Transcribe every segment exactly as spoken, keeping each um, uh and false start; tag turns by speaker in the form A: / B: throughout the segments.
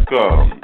A: com.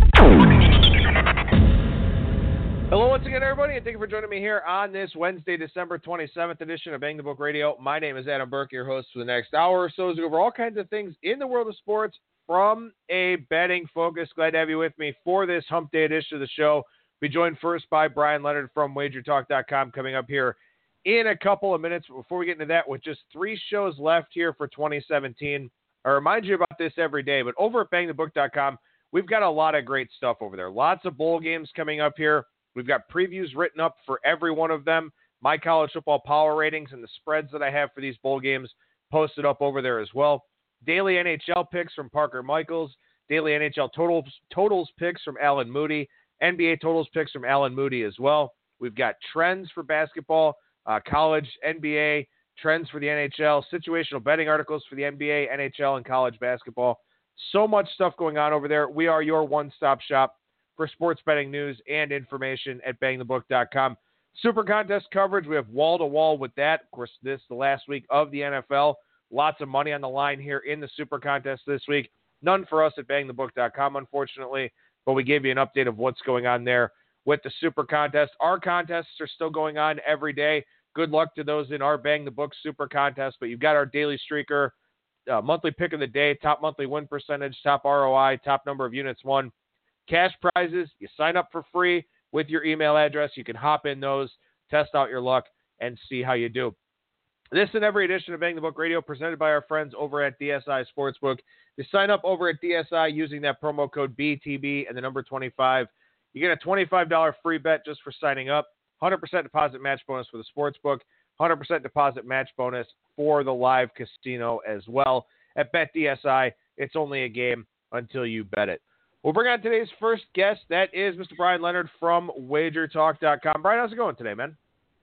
B: Hello once again, everybody, and thank you for joining me here on this Wednesday, December twenty-seventh edition of Bang the Book Radio. My name is Adam Burke, your host for the next hour or so, as we go over all kinds of things in the world of sports from a betting focus. Glad to have you with me for this Hump Day edition of the show. Be joined first by Brian Leonard from wager talk dot com coming up here in a couple of minutes. Before we get into that, with just three shows left here for twenty seventeen, I remind you about this every day, but over at bang the book dot com, we've got a lot of great stuff over there. Lots of bowl games coming up here. We've got previews written up for every one of them, my college football power ratings and the spreads that I have for these bowl games posted up over there as well. Daily N H L picks from Parker Michaels, daily N H L totals, totals picks from Alan Moody, N B A totals picks from Alan Moody as well. We've got trends for basketball, uh, college, N B A, trends for the N H L, situational betting articles for the N B A, N H L, and college basketball. So much stuff going on over there. We are your one-stop shop for sports betting news and information at bang the book dot com. Super Contest coverage, we have wall-to-wall with that. Of course, this is the last week of the N F L. Lots of money on the line here in the Super Contest this week. None for us at bang the book dot com, unfortunately, but we gave you an update of what's going on there with the Super Contest. Our contests are still going on every day. Good luck to those in our Bang the Book Super Contest, but you've got our daily streaker, uh, monthly pick of the day, top monthly win percentage, top R O I, top number of units won. Cash prizes, you sign up for free with your email address. You can hop in those, test out your luck, and see how you do. This and every edition of Bang the Book Radio presented by our friends over at D S I Sportsbook. You sign up over at D S I using that promo code B T B and the number twenty-five. You get a twenty-five dollars free bet just for signing up. one hundred percent deposit match bonus for the Sportsbook. one hundred percent deposit match bonus for the live casino as well. At BetDSI, it's only a game until you bet it. We'll bring on today's first guest. That is Mister Brian Leonard from wager talk dot com. Brian, how's it going today, man?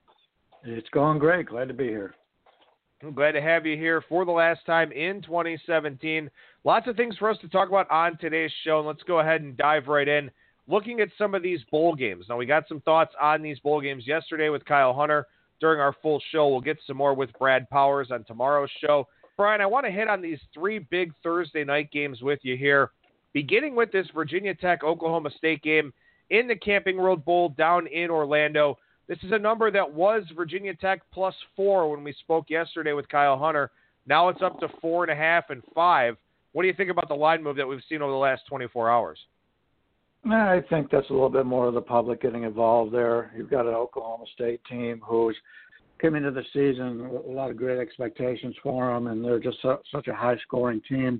C: It's going great. Glad to be here.
B: I'm glad to have you here for the last time in twenty seventeen. Lots of things for us to talk about on today's show, and let's go ahead and dive right in. Looking at some of these bowl games. Now, we got some thoughts on these bowl games yesterday with Kyle Hunter during our full show. We'll get some more with Brad Powers on tomorrow's show. Brian, I want to hit on these three big Thursday night games with you here, beginning with this Virginia Tech-Oklahoma State game in the Camping World Bowl down in Orlando. This is a number that was Virginia Tech plus four when we spoke yesterday with Kyle Hunter. Now it's up to four and a half and five. What do you think about the line move that we've seen over the last twenty-four hours?
C: I think that's a little bit more of the public getting involved there. You've got an Oklahoma State team who's come into the season with a lot of great expectations for them, and they're just so, such a high-scoring team.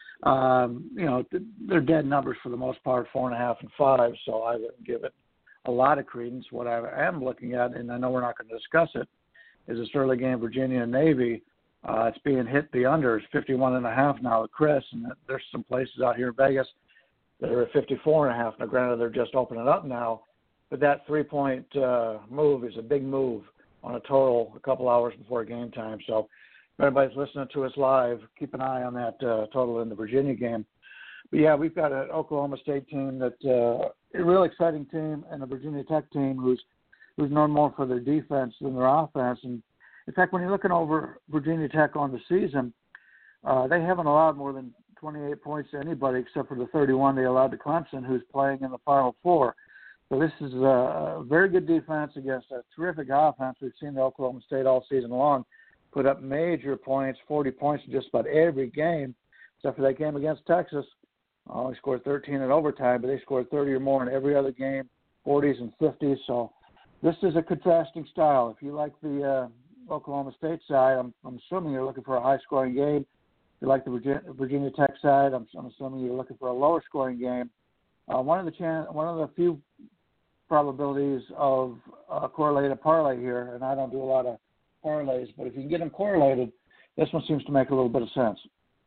C: Um, you know, they're dead numbers for the most part, four and a half and five, so I wouldn't give it a lot of credence. What I am looking at, and I know we're not going to discuss it, is this early game, Virginia and Navy. Uh, it's being hit the under. It's fifty-one and a half now with Chris, and there's some places out here in Vegas that are at fifty-four and a half. Now, granted, they're just opening up now, but that three-point uh, move is a big move on a total a couple hours before game time. So if anybody's listening to us live, keep an eye on that uh, total in the Virginia game. But, yeah, we've got an Oklahoma State team that uh, a real exciting team, and a Virginia Tech team who's who's known more for their defense than their offense. And, in fact, when you're looking over Virginia Tech on the season, uh, they haven't allowed more than twenty-eight points to anybody except for the thirty-one they allowed to Clemson, who's playing in the Final Four. So this is a very good defense against a terrific offense. We've seen the Oklahoma State all season long put up major points, forty points in just about every game, except for that game against Texas. Only scored thirteen in overtime, but they scored thirty or more in every other game, forties and fifties. So this is a contrasting style. If you like the uh, Oklahoma State side, I'm, I'm assuming you're looking for a high-scoring game. If you like the Virginia, Virginia Tech side, I'm, I'm assuming you're looking for a lower-scoring game. Uh, one of the chan- one of the few probabilities of uh, correlated parlay here, and I don't do a lot of parlays, but if you can get them correlated, this one seems to make a little bit of sense.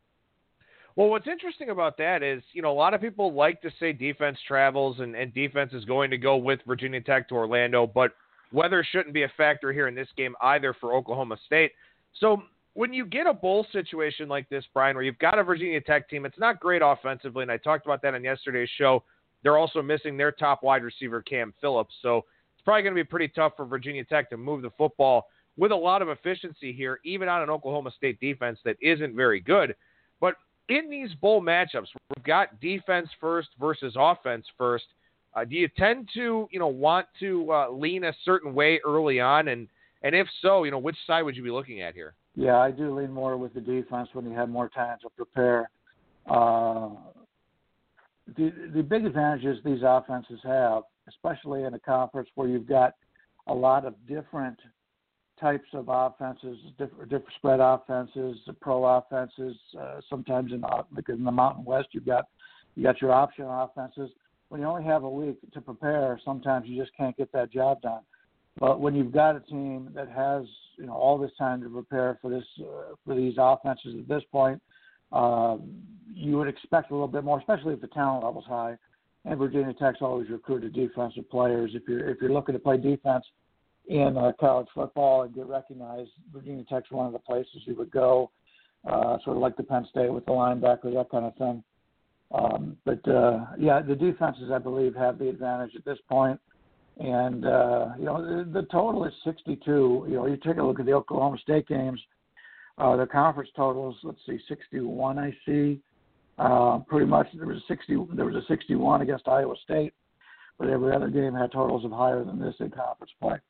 B: Well, what's interesting about that is, you know, a lot of people like to say defense travels and, and defense is going to go with Virginia Tech to Orlando, but weather shouldn't be a factor here in this game either for Oklahoma State. So when you get a bowl situation like this, Brian, where you've got a Virginia Tech team, it's not great offensively, and I talked about that on yesterday's show. They're also missing their top wide receiver, Cam Phillips, so it's probably going to be pretty tough for Virginia Tech to move the football with a lot of efficiency here, even on an Oklahoma State defense that isn't very good. But in these bowl matchups, we've got defense first versus offense first. Uh, do you tend to, you know, want to uh, lean a certain way early on? And, and if so, you know, which side would you be looking at here?
C: Yeah, I do lean more with the defense when you have more time to prepare. Uh, the, the big advantages these offenses have, especially in a conference where you've got a lot of different types of offenses, different, different spread offenses, pro offenses. Uh, sometimes in the, because in the Mountain West, you've got you got your option offenses. When you only have a week to prepare, sometimes you just can't get that job done. But when you've got a team that has, you know, all this time to prepare for this uh, for these offenses at this point, uh, you would expect a little bit more, especially if the talent level's high. And Virginia Tech's always recruited defensive players. If you're if you're looking to play defense in uh, college football and get recognized, Virginia Tech's one of the places you would go, uh, sort of like the Penn State with the linebackers, that kind of thing. Um, but, uh, yeah, the defenses, I believe, have the advantage at this point. And, uh, you know, the, the total is sixty-two. You know, you take a look at the Oklahoma State games, uh, the conference totals, let's see, sixty-one I see. Uh, pretty much there was a sixty. There was a sixty-one against Iowa State, but every other game had totals of higher than this in conference play.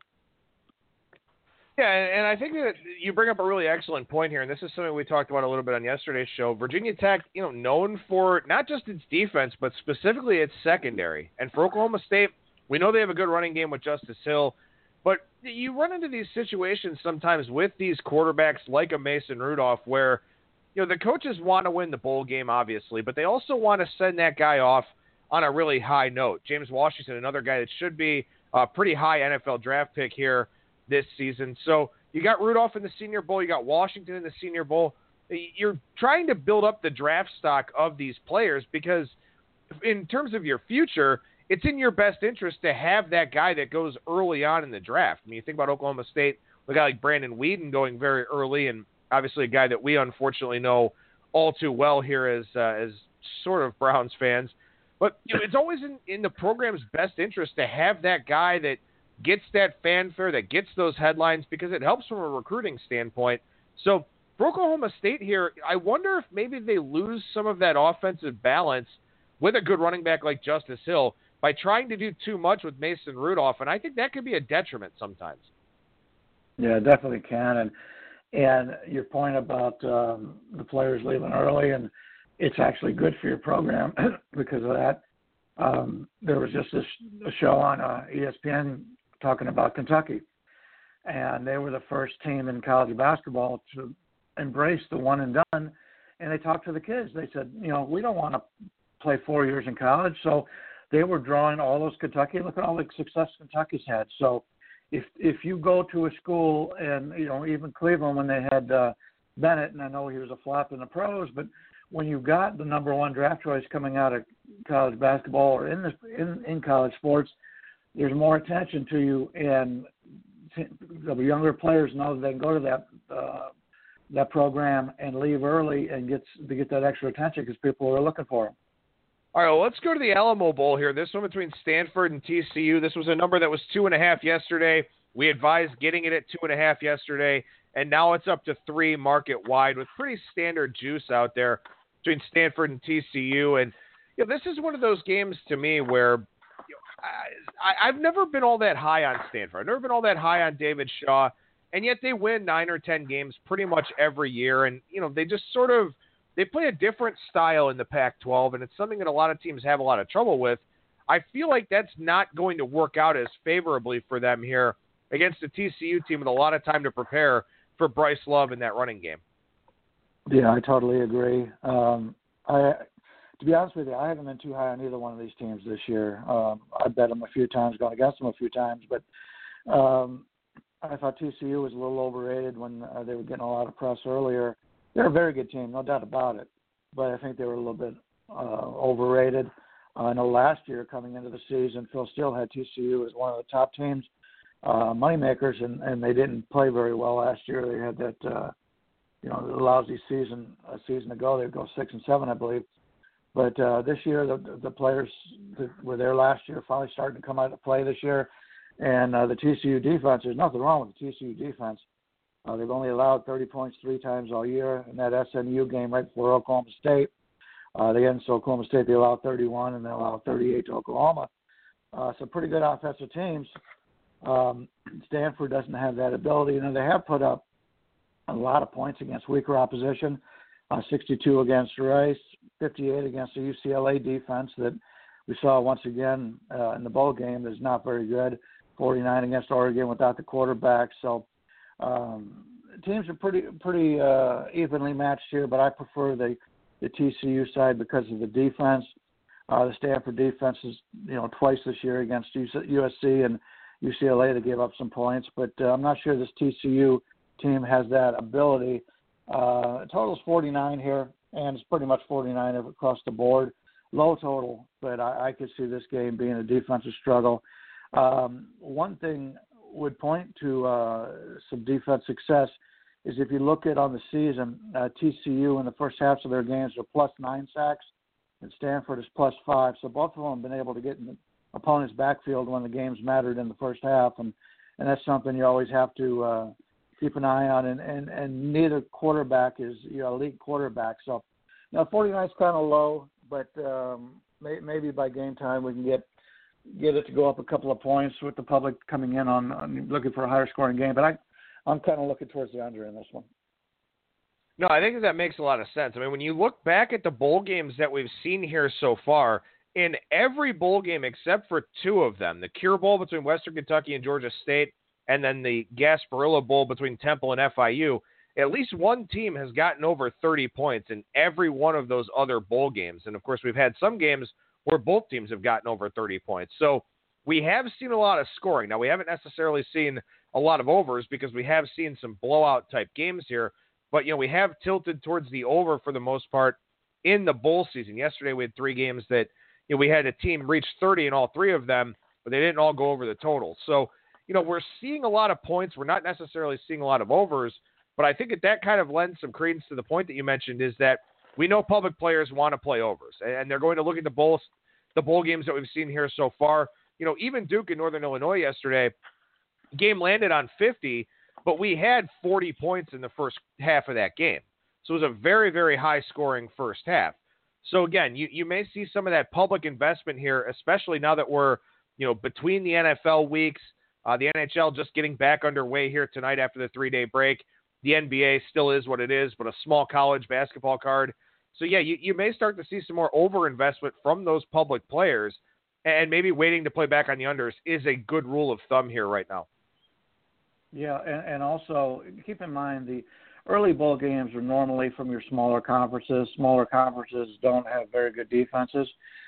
B: Yeah, and I think that you bring up a really excellent point here, and this is something we talked about a little bit on yesterday's show. Virginia Tech, you know, known for not just its defense, but specifically its secondary. And for Oklahoma State, we know they have a good running game with Justice Hill, but you run into these situations sometimes with these quarterbacks like a Mason Rudolph where, you know, the coaches want to win the bowl game, obviously, but they also want to send that guy off on a really high note. James Washington, another guy that should be a pretty high N F L draft pick here this season. So you got Rudolph in the Senior Bowl, you got Washington in the Senior Bowl. You're trying to build up the draft stock of these players because in terms of your future, it's in your best interest to have that guy that goes early on in the draft. I mean, you think about Oklahoma State, a guy like Brandon Weeden going very early, and obviously a guy that we unfortunately know all too well here as uh, as sort of Browns fans. But you know, it's always in, in the program's best interest to have that guy that gets that fanfare, that gets those headlines, because it helps from a recruiting standpoint. So for Oklahoma State here, I wonder if maybe they lose some of that offensive balance with a good running back like Justice Hill by trying to do too much with Mason Rudolph, and I think that could be a detriment sometimes.
C: Yeah, it definitely can. And and your point about um, the players leaving early, and it's actually good for your program because of that. Um, there was just this a show on uh, E S P N talking about Kentucky, and they were the first team in college basketball to embrace the one and done. And they talked to the kids. They said, you know, we don't want to play four years in college. So they were drawing all those Kentucky. Look at all the success Kentucky's had. So if if you go to a school, and you know, even Cleveland when they had uh, Bennett, and I know he was a flop in the pros, but when you got the number one draft choice coming out of college basketball or in the in, in college sports, there's more attention to you, and the younger players know that they can go to that uh, that program and leave early and get to get that extra attention because people are looking for them.
B: All right, well, let's go to the Alamo Bowl here. This one between Stanford and T C U. This was a number that was two and a half yesterday. We advised getting it at two and a half yesterday, and now it's up to three market wide with pretty standard juice out there between Stanford and T C U. And you know, this is one of those games to me where you know, I, I've never been all that high on Stanford. I've never been all that high on David Shaw, and yet they win nine or ten games pretty much every year. And you know, they just sort of they play a different style in the Pac twelve, and it's something that a lot of teams have a lot of trouble with. I feel like that's not going to work out as favorably for them here against a T C U team with a lot of time to prepare for Bryce Love in that running game.
C: Yeah, I totally agree. Um, I, to be honest with you, I haven't been too high on either one of these teams this year. Um, I bet them a few times, gone against them a few times, but um, I thought T C U was a little overrated when uh, they were getting a lot of press earlier. They're a very good team, no doubt about it, but I think they were a little bit uh, overrated. Uh, I know last year coming into the season, Phil Steele had T C U as one of the top teams, uh, moneymakers, and, and they didn't play very well last year. They had that, uh, you know, the lousy season a season ago. They'd go six and seven, I believe. But uh, this year, the, the players that were there last year finally starting to come out to play this year. And uh, the T C U defense, there's nothing wrong with the T C U defense. Uh, they've only allowed thirty points three times all year. In that S M U game right before Oklahoma State, uh, they against Oklahoma State, they allowed thirty-one and they allowed thirty-eight to Oklahoma. Uh, so pretty good offensive teams. Um, Stanford doesn't have that ability. You know, they have put up a lot of points against weaker opposition, uh, sixty-two against Rice, fifty-eight against the U C L A defense that we saw once again uh, in the bowl game is not very good, forty-nine against Oregon without the quarterback. So um, teams are pretty pretty uh, evenly matched here, but I prefer the, the T C U side because of the defense. Uh, the Stanford defense is, you know, twice this year against U S C and U C L A to give up some points, but uh, I'm not sure this T C U team has that ability. Uh, total's forty-nine here, and it's pretty much forty-nine across the board. Low total, but I, I could see this game being a defensive struggle. Um, one thing would point to uh, some defense success is if you look at on the season, uh, T C U in the first halves of their games are plus nine sacks, and Stanford is plus five. So both of them have been able to get in the opponent's backfield when the games mattered in the first half, and, and that's something you always have to uh, keep an eye on. And, and, and neither quarterback is, you know, elite quarterback. So now forty-nine is kind of low, but um, may, maybe by game time we can get get it to go up a couple of points with the public coming in on, on looking for a higher scoring game. But I, I'm kind of looking towards the under in this one.
B: No, I think that makes a lot of sense. I mean, when you look back at the bowl games that we've seen here so far, in every bowl game except for two of them, the Cure Bowl between Western Kentucky and Georgia State, and then the Gasparilla Bowl between Temple and F I U, at least one team has gotten over thirty points in every one of those other bowl games. And, of course, we've had some games where both teams have gotten over thirty points. So we have seen a lot of scoring. Now, we haven't necessarily seen a lot of overs because we have seen some blowout-type games here. But, you know, we have tilted towards the over for the most part in the bowl season. Yesterday we had three games that, you know, we had a team reach thirty in all three of them, but they didn't all go over the total. So, you know, we're seeing a lot of points. We're not necessarily seeing a lot of overs, but I think that that kind of lends some credence to the point that you mentioned is that we know public players want to play overs, and they're going to look at the bowl, the bowl games that we've seen here so far. You know, even Duke in Northern Illinois yesterday, game landed on fifty, but we had forty points in the first half of that game. So it was a very, very high-scoring first half. So, again, you, you may see some of that public investment here, especially now that we're, you know, between the N F L weeks, uh, the N H L just getting back underway here tonight after the three-day break. The N B A still is what it is, but a small college basketball card. So, yeah, you, you may start to see some more over-investment from those public players, and maybe waiting to play back on the unders is a good rule of thumb here right now.
C: Yeah, and, and also keep in mind the early bowl games are normally from your smaller conferences. Smaller conferences don't have very good defenses.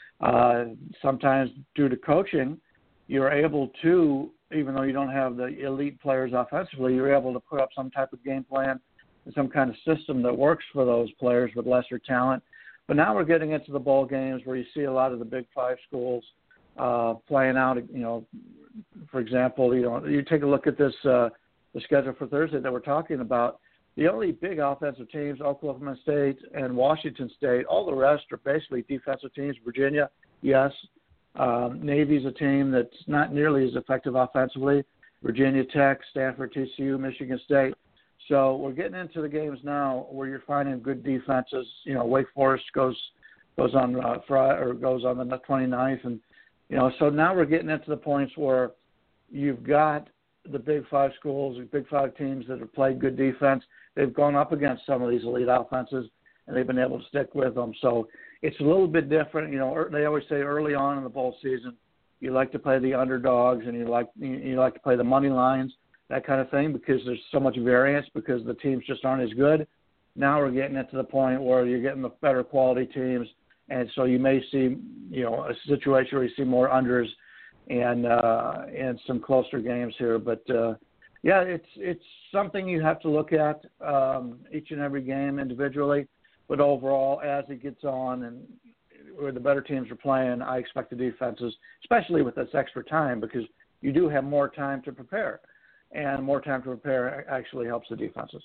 C: Uh, sometimes due to coaching, you're able to, even though you don't have the elite players offensively, you're able to put up some type of game plan and some kind of system that works for those players with lesser talent. But now we're getting into the bowl games where you see a lot of the Big Five schools uh, playing out, you know, for example, you know, you take a look at this, uh, the schedule for Thursday that we're talking about. The only big offensive teams, Oklahoma State and Washington State. All the rest are basically defensive teams. Virginia, yes. Um, Navy's a team that's not nearly as effective offensively. Virginia Tech, Stanford, T C U, Michigan State. So we're getting into the games now where you're finding good defenses. You know, Wake Forest goes goes on uh, Friday or goes on the twenty-ninth, and you know, so now we're getting into the points where you've got the Big Five schools, the Big Five teams that have played good defense. They've gone up against some of these elite offenses, and they've been able to stick with them. So it's a little bit different. You know, they always say early on in the bowl season, you like to play the underdogs and you like you like to play the money lines, that kind of thing, because there's so much variance because the teams just aren't as good. Now we're getting it to the point where you're getting the better quality teams, and so you may see, you know, a situation where you see more unders and uh, and some closer games here. But uh, yeah, it's it's something you have to look at um, each and every game individually. But overall, as it gets on and where the better teams are playing, I expect the defenses, especially with this extra time, because you do have more time to prepare, and more time to prepare actually helps the defenses.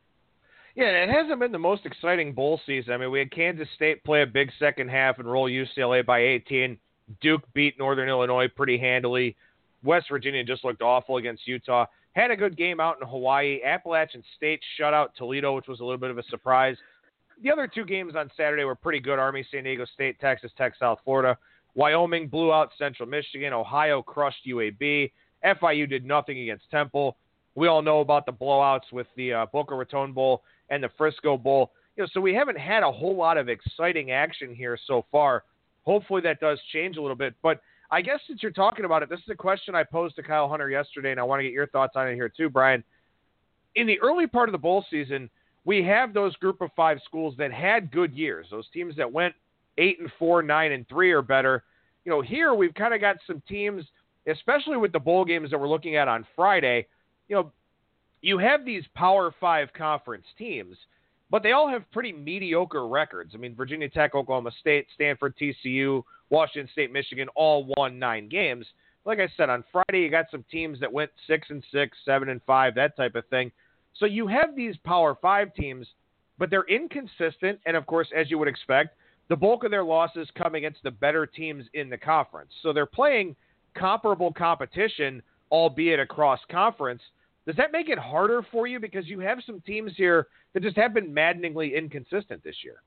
B: Yeah, and it hasn't been the most exciting bowl season. I mean, we had Kansas State play a big second half and roll U C L A by eighteen. Duke beat Northern Illinois pretty handily. West Virginia just looked awful against Utah. had a good game out in Hawaii. Appalachian State shut out Toledo, which was a little bit of a surprise. The other two games on Saturday were pretty good. Army, San Diego State, Texas Tech, South Florida. Wyoming blew out Central Michigan. Ohio crushed U A B. F I U did nothing against Temple. We all know about the blowouts with the uh, Boca Raton Bowl and the Frisco Bowl. You know, so we haven't had a whole lot of exciting action here so far. Hopefully that does change a little bit. But I guess since you're talking about it, this is a question I posed to Kyle Hunter yesterday, and I want to get your thoughts on it here too, Brian. In the early part of the bowl season, we have those group of five schools that had good years, those teams that went eight and four, nine and three or better. You know, here we've kind of got some teams, especially with the bowl games that we're looking at on Friday. You know, you have these Power Five conference teams, but they all have pretty mediocre records. I mean, Virginia Tech, Oklahoma State, Stanford, T C U, Washington State, Michigan, all won nine games. Like I said, on Friday, you got some teams that went six and six, seven and five, that type of thing. So you have these Power Five teams, but they're inconsistent. And of course, as you would expect, the bulk of their losses come against the better teams in the conference. So they're playing comparable competition, albeit across conference. Does that make it harder for you? Because you have some teams here that just have been maddeningly inconsistent this year.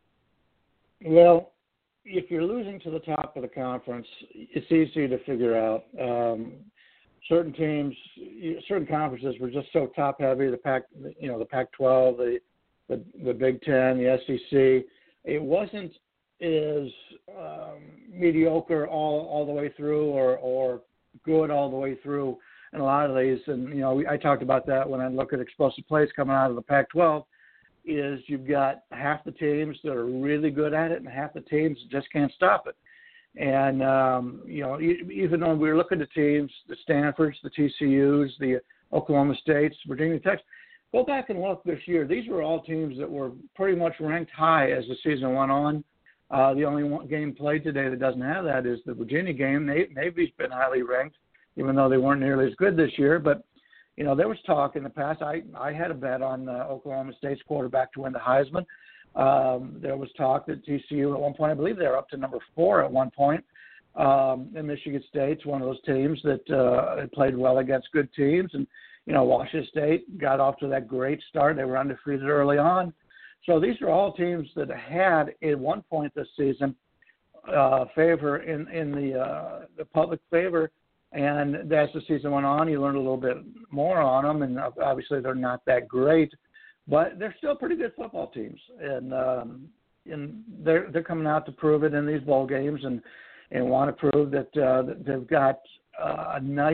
C: Well, if you're losing to the top of the conference, it's easy to figure out. Um, certain teams, certain conferences were just so top heavy. The Pac, you know, the Pac twelve, the, the the Big Ten, the S E C. It wasn't as um, mediocre all all the way through, or or good all the way through in a lot of these. And you know, I talked about that when I look at explosive plays coming out of the Pac twelve. Is you've got half the teams that are really good at it and half the teams just can't stop it. And, um, you know, even though we were looking at teams, the Stanfords, the T C Us, the Oklahoma States, Virginia Tech, go back and look this year. These were all teams that were pretty much ranked high as the season went on. Uh, the only one game played today that doesn't have that is the Virginia game. Navy's been highly ranked, even though they weren't nearly as good this year. But you know, there was talk in the past. I, I had a bet on uh, Oklahoma State's quarterback to win the Heisman. Um, there was talk that T C U at one point, I believe they were up to number four at one point. Um, and Michigan State's one of those teams that uh, played well against good teams. And, you know, Washington State got off to that great start. They were undefeated early on. So these are all teams that had at one point this season uh, favor in, in the uh, the public favor. And as the season went on, you learned a little bit more on them, and obviously they're not that great, but they're still pretty good football teams, and um, and they're they're coming out to prove it in these bowl games, and, and want to prove that, uh, that they've got uh, a nice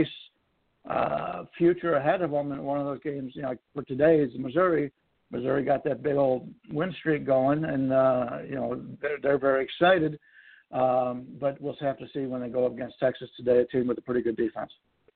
C: uh, future ahead of them. And one of those games, you know, like for today is Missouri. Missouri got that big old win streak going, and uh, you know they're they're very excited. Um, but we'll have to see when they go up against Texas today, a team with a pretty good defense.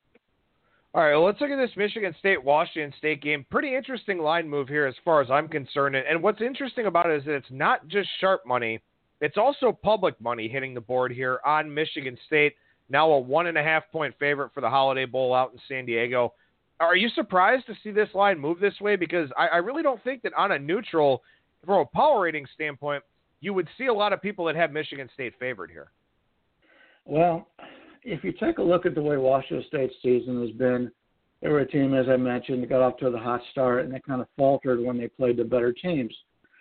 B: All right, well, let's look at this Michigan State-Washington State game. Pretty interesting line move here as far as I'm concerned. And what's interesting about it is that it's not just sharp money. It's also public money hitting the board here on Michigan State, now a one and a half point favorite for the Holiday Bowl out in San Diego. Are you surprised to see this line move this way? Because I, I really don't think that on a neutral, from a power rating standpoint, you would see a lot of people that have Michigan State favored here.
C: Well, if you take a look at the way Washington State's season has been, they were a team, as I mentioned, that got off to the hot start, and they kind of faltered when they played the better teams.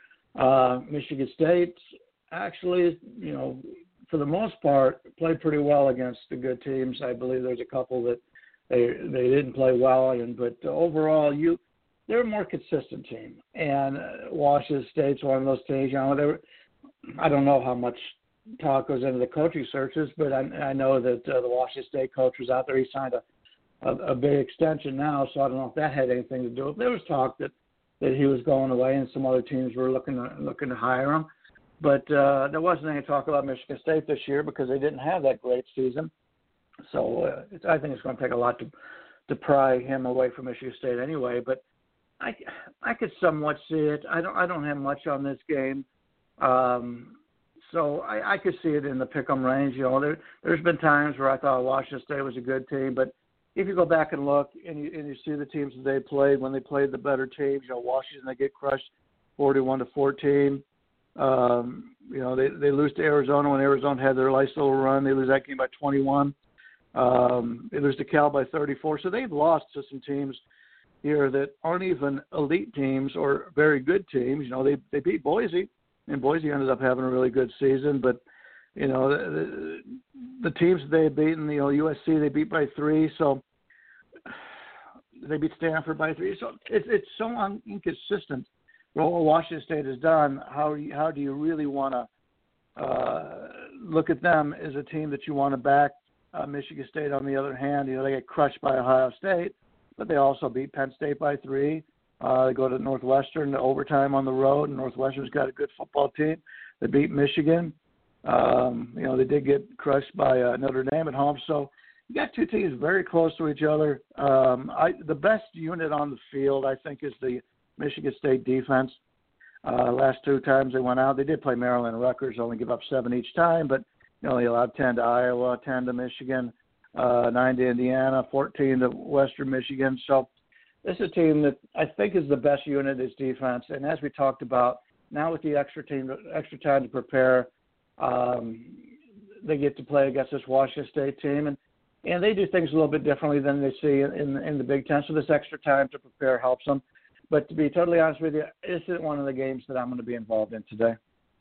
C: Uh, Michigan State actually, you know, for the most part, played pretty well against the good teams. I believe there's a couple that they they didn't play well in, but overall, you they're a more consistent team. And uh, Washington State's one of those teams. You know, they were. I don't know how much talk goes into the coaching searches, but I, I know that uh, the Washington State coach was out there. He signed a, a, a big extension now, so I don't know if that had anything to do with it. There was talk that, that he was going away and some other teams were looking to, looking to hire him. But uh, there wasn't any talk about Michigan State this year because they didn't have that great season. So uh, it's, I think it's going to take a lot to, to pry him away from Michigan State anyway. But I, I could somewhat see it. I don't I don't have much on this game. Um, so I, I could see it in the pick'em range. You know, there, there's been times where I thought Washington State was a good team, but if you go back and look and you, and you see the teams that they played when they played the better teams, you know, Washington, they get crushed forty-one to fourteen. Um, you know, they, they lose to Arizona when Arizona had their nice little run. They lose that game by twenty-one. Um, they lose to Cal by thirty-four. So they've lost to some teams here that aren't even elite teams or very good teams. You know, they they beat Boise, and Boise ended up having a really good season. But you know, the, the, the teams they've beaten, you know, U S C they beat by three, so they beat Stanford by three. So it's it's so un- inconsistent. What Washington State has done, how how do you really want to uh, look at them as a team that you want to back? Uh, Michigan State, on the other hand, you know, they get crushed by Ohio State, but they also beat Penn State by three. Uh, they go to Northwestern to overtime on the road, and Northwestern's got a good football team. They beat Michigan. Um, you know, they did get crushed by uh, Notre Dame at home. So you got two teams very close to each other. Um, I, the best unit on the field, I think, is the Michigan State defense. Uh, last two times they went out, they did play Maryland and Rutgers, only give up seven each time, but you know, they allowed ten to Iowa, ten to Michigan, uh, nine to Indiana, fourteen to Western Michigan. So this is a team that I think is the best unit is defense. And as we talked about, now with the extra team, extra time to prepare, um, they get to play against this Washington State team, and and they do things a little bit differently than they see in in the Big Ten. So this extra time to prepare helps them. But to be totally honest with you, this isn't one of the games that I'm going to be involved in today.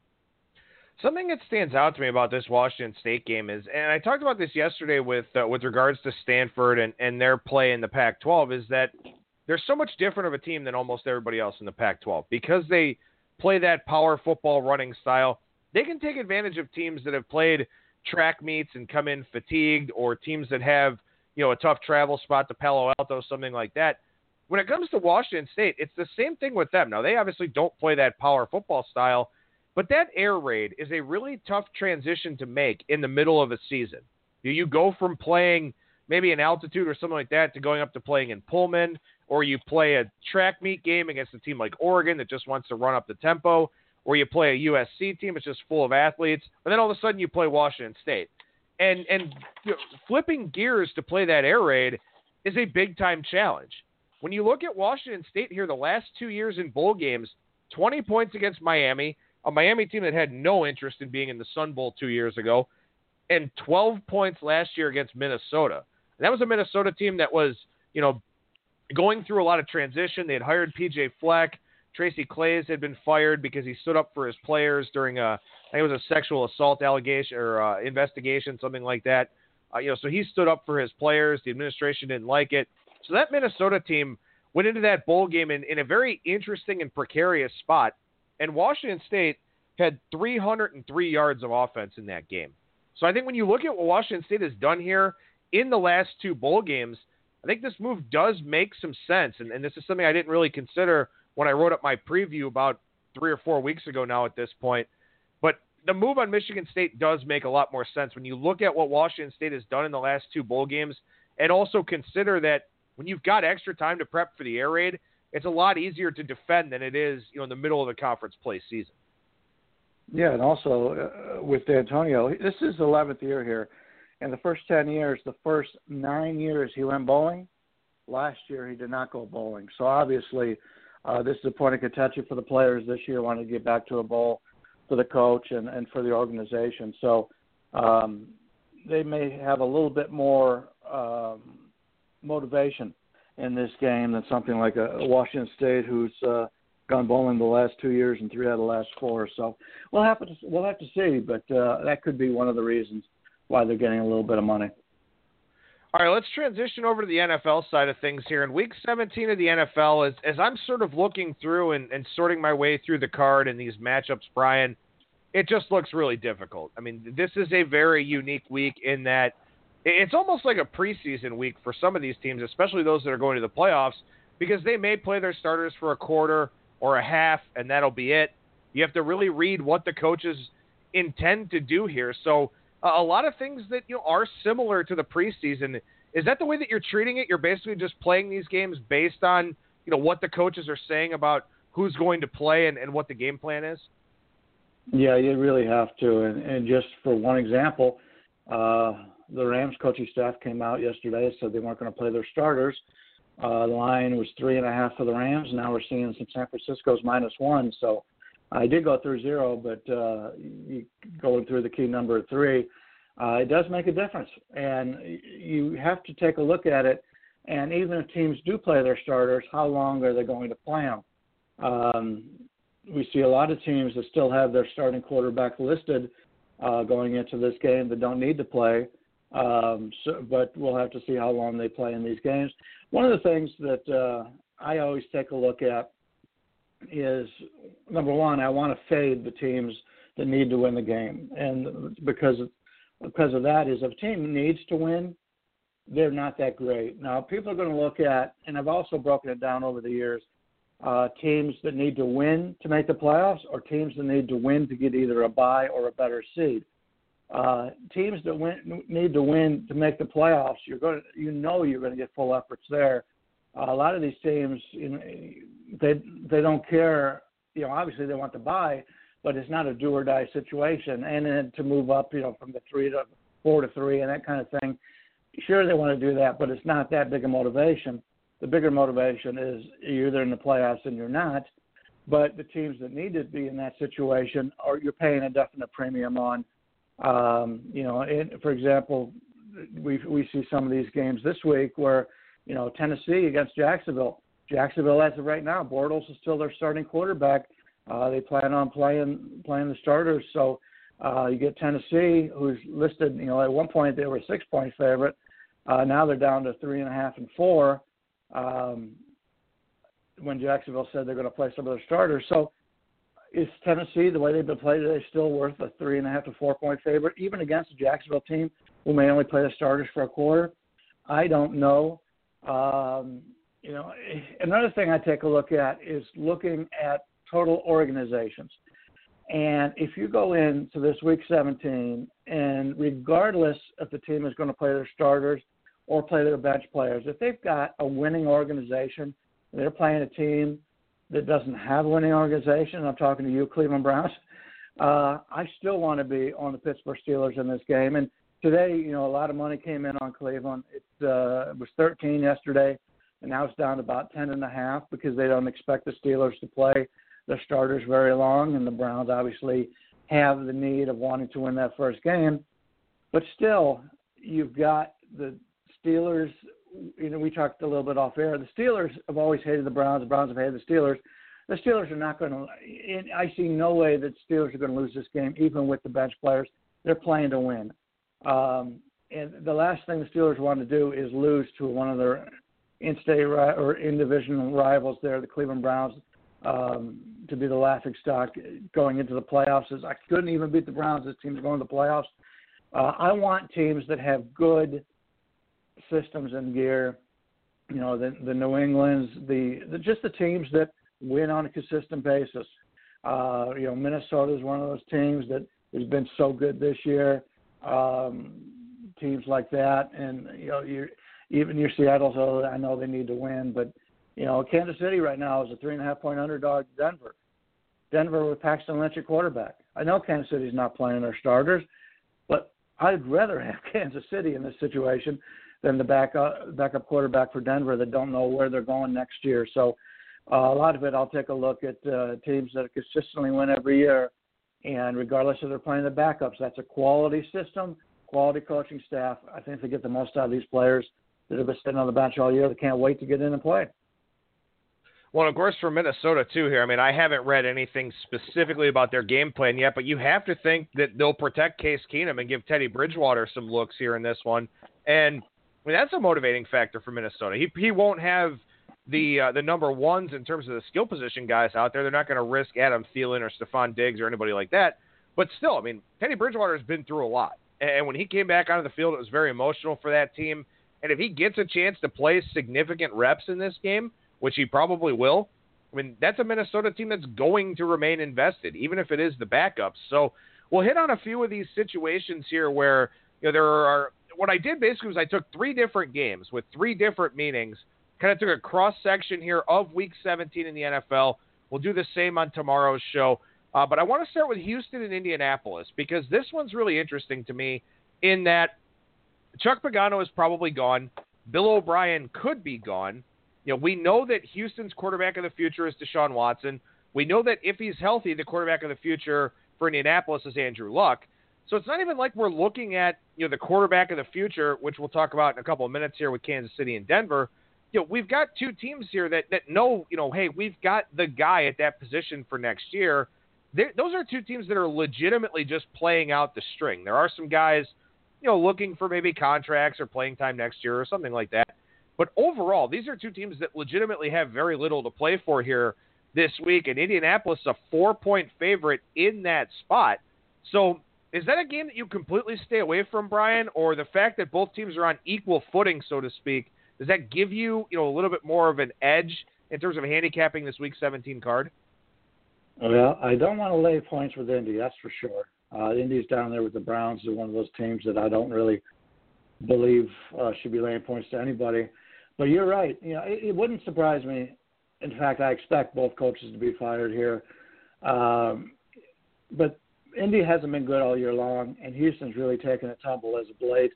B: Something that stands out to me about this Washington State game is, and I talked about this yesterday with uh, with regards to Stanford and, and their play in the Pac twelve, is that they're so much different of a team than almost everybody else in the Pac twelve. Because they play that power football running style, they can take advantage of teams that have played track meets and come in fatigued, or teams that have, you know, a tough travel spot to Palo Alto, something like that. When it comes to Washington State, it's the same thing with them. Now, they obviously don't play that power football style, but that air raid is a really tough transition to make in the middle of a season. You go from playing maybe an altitude or something like that to going up to playing in Pullman, or you play a track meet game against a team like Oregon that just wants to run up the tempo, or you play a U S C team that's just full of athletes, and then all of a sudden you play Washington State. And, and you know, flipping gears to play that air raid is a big-time challenge. When you look at Washington State here the last two years in bowl games, twenty points against Miami, a Miami team that had no interest in being in the Sun Bowl two years ago, and twelve points last year against Minnesota. And that was a Minnesota team that was, you know, going through a lot of transition. They had hired P J Fleck. Tracy Claeys had been fired because he stood up for his players during a, I think it was a sexual assault allegation or uh, investigation, something like that. Uh, you know, so he stood up for his players. The administration didn't like it. So that Minnesota team went into that bowl game in, in a very interesting and precarious spot. And Washington State had three hundred three yards of offense in that game. So I think when you look at what Washington State has done here in the last two bowl games, I think this move does make some sense. And, and this is something I didn't really consider when I wrote up my preview about three or four weeks ago now at this point. But the move on Michigan State does make a lot more sense when you look at what Washington State has done in the last two bowl games, and also consider that when you've got extra time to prep for the air raid, it's a lot easier to defend than it is, you know, in the middle of the conference play season.
C: Yeah, and also uh, with D'Antonio, this is the eleventh year here. In the first ten years, the first nine years he went bowling. Last year he did not go bowling. So obviously uh, this is a point of contention for the players this year, wanting to get back to a bowl for the coach and, and for the organization. So um, they may have a little bit more um, motivation in this game than something like a Washington State who's uh, gone bowling the last two years and three out of the last four. So we'll have to we'll have to see, but uh, that could be one of the reasons why they're getting a little bit of money.
B: All right, let's transition over to the N F L side of things here. In Week seventeen of the N F L, as, as I'm sort of looking through and, and sorting my way through the card and these matchups, Brian, it just looks really difficult. I mean, this is a very unique week in that it's almost like a preseason week for some of these teams, especially those that are going to the playoffs, because they may play their starters for a quarter or a half, and that'll be it. You have to really read what the coaches intend to do here. So uh, a lot of things that, you know, are similar to the preseason. Is that the way that you're treating it? You're basically just playing these games based on, you know, what the coaches are saying about who's going to play and, and what the game plan is?
C: Yeah, you really have to. And, and just for one example, uh, the Rams coaching staff came out yesterday and said they weren't going to play their starters. Uh, the line was three and a half for the Rams. Now we're seeing some San Francisco's minus one. So I did go through zero, but uh, you going through the key number of three, uh, it does make a difference. And you have to take a look at it And even if teams do play their starters, how long are they going to play them? Um, we see a lot of teams that still have their starting quarterback listed uh, going into this game that don't need to play. Um, so, but we'll have to see how long they play in these games. One of the things that uh, I always take a look at is, number one, I want to fade the teams that need to win the game. And because, because of that is if a team needs to win, they're not that great. Now, people are going to look at, and I've also broken it down over the years, uh, teams that need to win to make the playoffs or teams that need to win to get either a bye or a better seed. Uh, teams that win, need to win to make the playoffs, you're going to, you know you're going to get full efforts there. Uh, a lot of these teams, you know, they they don't care. You know, obviously they want to bye, but it's not a do or die situation. And then to move up, you know, from the three to four to three and that kind of thing. Sure, they want to do that, but it's not that big a motivation. The bigger motivation is you're either in the playoffs and you're not. But the teams that need to be in that situation, or you're paying a definite premium on. Um, you know, in, for example, we we see some of these games this week where, you know, Tennessee against Jacksonville. Jacksonville, as of right now, Bortles is still their starting quarterback. Uh, they plan on playing playing the starters. So uh, you get Tennessee, who's listed, you know, at one point they were a six-point favorite. Uh, now they're down to three and a half and four. Um, when Jacksonville said they're going to play some of their starters. So is Tennessee, the way they've been played today, still worth a three and a half to four point favorite, even against a Jacksonville team who may only play the starters for a quarter? I don't know. Um, you know, another thing I take a look at is looking at total organizations. And if you go into this week seventeen, and regardless if the team is going to play their starters or play their bench players, if they've got a winning organization, they're playing a team that doesn't have a winning organization, I'm talking to you, Cleveland Browns, uh, I still want to be on the Pittsburgh Steelers in this game. And today, you know, a lot of money came in on Cleveland. It, uh, it was thirteen yesterday, and now it's down to about ten and a half because they don't expect the Steelers to play their starters very long, and the Browns obviously have the need of wanting to win that first game. But still, you've got the Steelers. You know, we talked a little bit off air. The Steelers have always hated the Browns. The Browns have hated the Steelers. The Steelers are not going to – I see no way that Steelers are going to lose this game, even with the bench players. They're playing to win. Um, and the last thing the Steelers want to do is lose to one of their in-state ri- or in-division rivals there, the Cleveland Browns, um, to be the laughingstock going into the playoffs. Is I couldn't even beat the Browns. This team's going to the playoffs. Uh, I want teams that have good systems in gear, you know, the, the New Englands, the, the just the teams that win on a consistent basis. Uh, you know, Minnesota is one of those teams that has been so good this year. Um, teams like that, and you know, you even your Seattle. So I know they need to win, but you know, Kansas City right now is a three and a half point underdog. Denver, Denver with Paxton Lynch at quarterback. I know Kansas City's not playing their starters, but I'd rather have Kansas City in this situation than the backup backup quarterback for Denver that don't know where they're going next year. So uh, a lot of it, I'll take a look at uh, teams that consistently win every year, and regardless if they're playing the backups, that's a quality system, quality coaching staff. I think they get the most out of these players that have been sitting on the bench all year that can't wait to get in and play.
B: Well, of course, for Minnesota, too, here, I mean, I haven't read anything specifically about their game plan yet, but you have to think that they'll protect Case Keenum and give Teddy Bridgewater some looks here in this one. And, I mean, that's a motivating factor for Minnesota. He he won't have the uh, the number ones in terms of the skill position guys out there. They're not going to risk Adam Thielen or Stephon Diggs or anybody like that. But still, I mean, Teddy Bridgewater has been through a lot. And when he came back onto the field, it was very emotional for that team. And if he gets a chance to play significant reps in this game, which he probably will, I mean, that's a Minnesota team that's going to remain invested, even if it is the backups. So we'll hit on a few of these situations here where, you know, there are – what I did basically was I took three different games with three different meanings, kind of took a cross-section here of Week seventeen in the N F L. We'll do the same on tomorrow's show. Uh, but I want to start with Houston and Indianapolis because this one's really interesting to me in that Chuck Pagano is probably gone. Bill O'Brien could be gone. You know, we know that Houston's quarterback of the future is Deshaun Watson. We know that if he's healthy, the quarterback of the future for Indianapolis is Andrew Luck. So it's not even like we're looking at, you know, the quarterback of the future, which we'll talk about in a couple of minutes here with Kansas City and Denver. You know, we've got two teams here that, that know, you know, hey, we've got the guy at that position for next year. They're, those are two teams that are legitimately just playing out the string. There are some guys, you know, looking for maybe contracts or playing time next year or something like that. But overall, these are two teams that legitimately have very little to play for here this week. And Indianapolis is a four-point favorite in that spot. So is that a game that you completely stay away from, Brian, or the fact that both teams are on equal footing, so to speak, does that give you, you know, a little bit more of an edge in terms of handicapping this Week seventeen card?
C: Well, I don't want to lay points with Indy, that's for sure. Uh, Indy's down there with the Browns is one of those teams that I don't really believe uh, should be laying points to anybody. But you're right. You know, it, it wouldn't surprise me. In fact, I expect both coaches to be fired here. Um, but Indy hasn't been good all year long, and Houston's really taken a tumble as of late.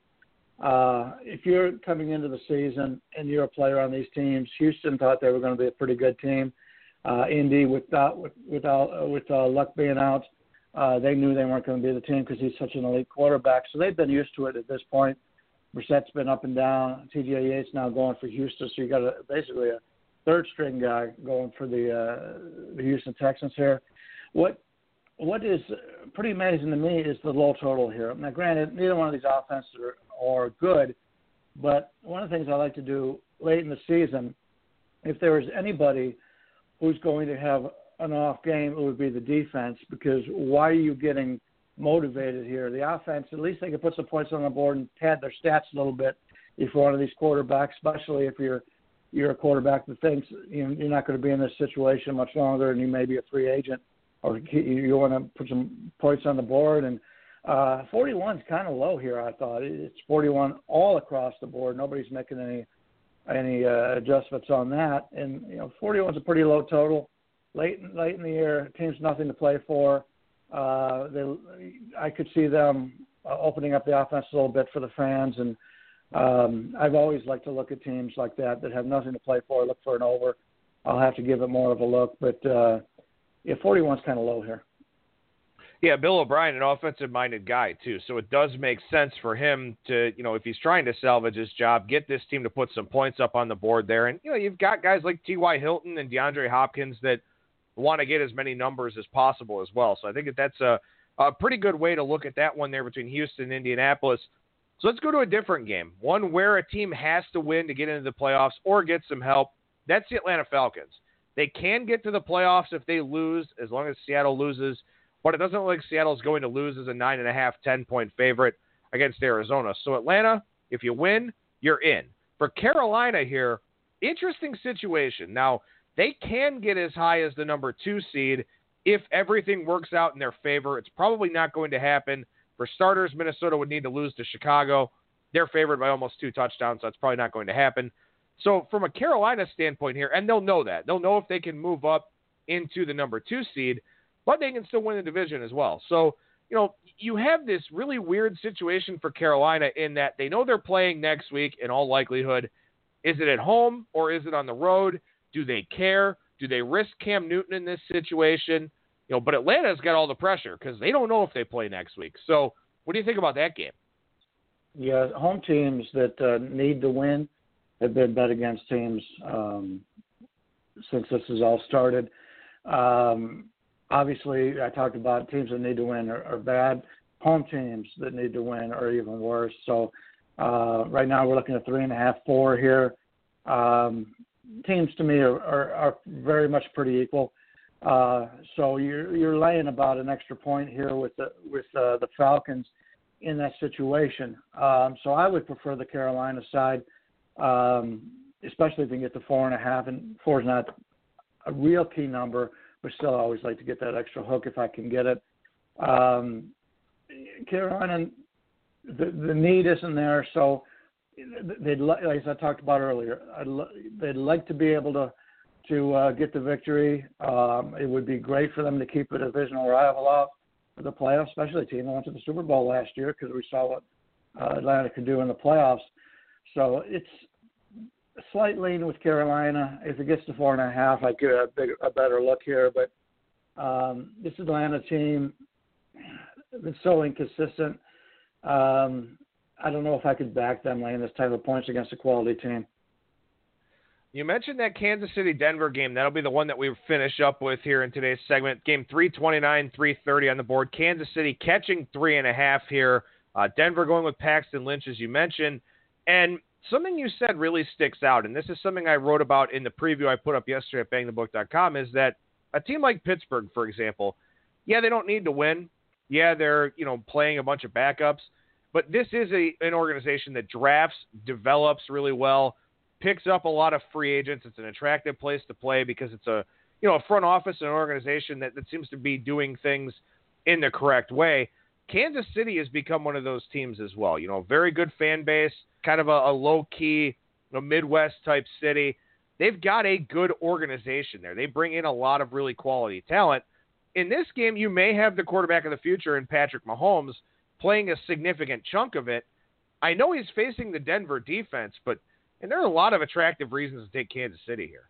C: Uh, if you're coming into the season and you're a player on these teams, Houston thought they were going to be a pretty good team. Uh, Indy, without with without uh, with uh, Luck being out, uh, they knew they weren't going to be the team because he's such an elite quarterback. So they've been used to it at this point. Brissett's been up and down. T J Yates now going for Houston, so you got a, basically a third string guy going for the uh, the Houston Texans here. What what is pretty amazing to me is the low total here. Now, granted, neither one of these offenses are, are good, but one of the things I like to do late in the season, if there is anybody who's going to have an off game, it would be the defense, because why are you getting motivated here? The offense, at least they can put some points on the board and pad their stats a little bit if you're one of these quarterbacks, especially if you're you're a quarterback that thinks you know, you're not going to be in this situation much longer and you may be a free agent, or you want to put some points on the board. And uh, forty-one is kind of low here, I thought. It's forty-one all across the board. Nobody's making any any uh, adjustments on that. And, you know, forty-one is a pretty low total. Late, late in the year, teams nothing to play for. Uh, they, I could see them uh, opening up the offense a little bit for the fans. And um, I've always liked to look at teams like that that have nothing to play for, look for an over. I'll have to give it more of a look. But, uh, yeah, forty-one is kind of low here.
B: Yeah, Bill O'Brien, an offensive-minded guy, too. So it does make sense for him to, you know, if he's trying to salvage his job, get this team to put some points up on the board there. And, you know, you've got guys like T Y. Hilton and DeAndre Hopkins that want to get as many numbers as possible as well. So I think that that's a, a pretty good way to look at that one there between Houston and Indianapolis. So let's go to a different game, one where a team has to win to get into the playoffs or get some help. That's the Atlanta Falcons. They can get to the playoffs if they lose, as long as Seattle loses. But it doesn't look like Seattle's going to lose as a nine and a half, ten-point favorite against Arizona. So Atlanta, if you win, you're in. For Carolina here, interesting situation. Now, they can get as high as the number two seed if everything works out in their favor. It's probably not going to happen. For starters, Minnesota would need to lose to Chicago. They're favored by almost two touchdowns, so that's probably not going to happen. So from a Carolina standpoint here, and they'll know that. They'll know if they can move up into the number two seed, but they can still win the division as well. So, you know, you have this really weird situation for Carolina in that they know they're playing next week in all likelihood. Is it at home or is it on the road? Do they care? Do they risk Cam Newton in this situation? You know, but Atlanta's got all the pressure because they don't know if they play next week. So what do you think about that game?
C: Yeah, home teams that uh, need to win have been bet against teams um, since this has all started. Um, obviously, I talked about teams that need to win are, are bad. Home teams that need to win are even worse. So uh, right now we're looking at three and a half, four here. Um, teams to me are, are, are very much pretty equal. Uh, so you're you're laying about an extra point here with the with uh, the Falcons in that situation. Um, so I would prefer the Carolina side, um, especially if you can get the four and a half. And four is not a real key number, but still I always like to get that extra hook if I can get it. Um, Carolina, the, the need isn't there, so they'd like, as I talked about earlier, I'd, they'd like to be able to to uh, get the victory. Um, it would be great for them to keep a divisional rival out of the playoffs, especially a team that went to the Super Bowl last year, because we saw what uh, Atlanta could do in the playoffs. So it's a slight lean with Carolina. If it gets to four and a half, I'd give it a, big, a better look here. But um, this Atlanta team, been so inconsistent. Um, I don't know if I could back them laying this type of points against a quality team.
B: You mentioned that Kansas City-Denver game. That'll be the one that we finish up with here in today's segment. Game three twenty-nine, three thirty on the board. Kansas City catching three and a half here. Uh, Denver going with Paxton Lynch, as you mentioned. And something you said really sticks out, and this is something I wrote about in the preview I put up yesterday at bang the book dot com, is that a team like Pittsburgh, for example, yeah, they don't need to win. Yeah, they're, you know, playing a bunch of backups. But this is a an organization that drafts, develops really well, picks up a lot of free agents. It's an attractive place to play because it's a, you know, a front office and an organization that, that seems to be doing things in the correct way. Kansas City has become one of those teams as well. You know, very good fan base, kind of a, a low-key, you know, Midwest-type city. They've got a good organization there. They bring in a lot of really quality talent. In this game, you may have the quarterback of the future in Patrick Mahomes playing a significant chunk of it. I know he's facing the Denver defense, but and there are a lot of attractive reasons to take Kansas City here.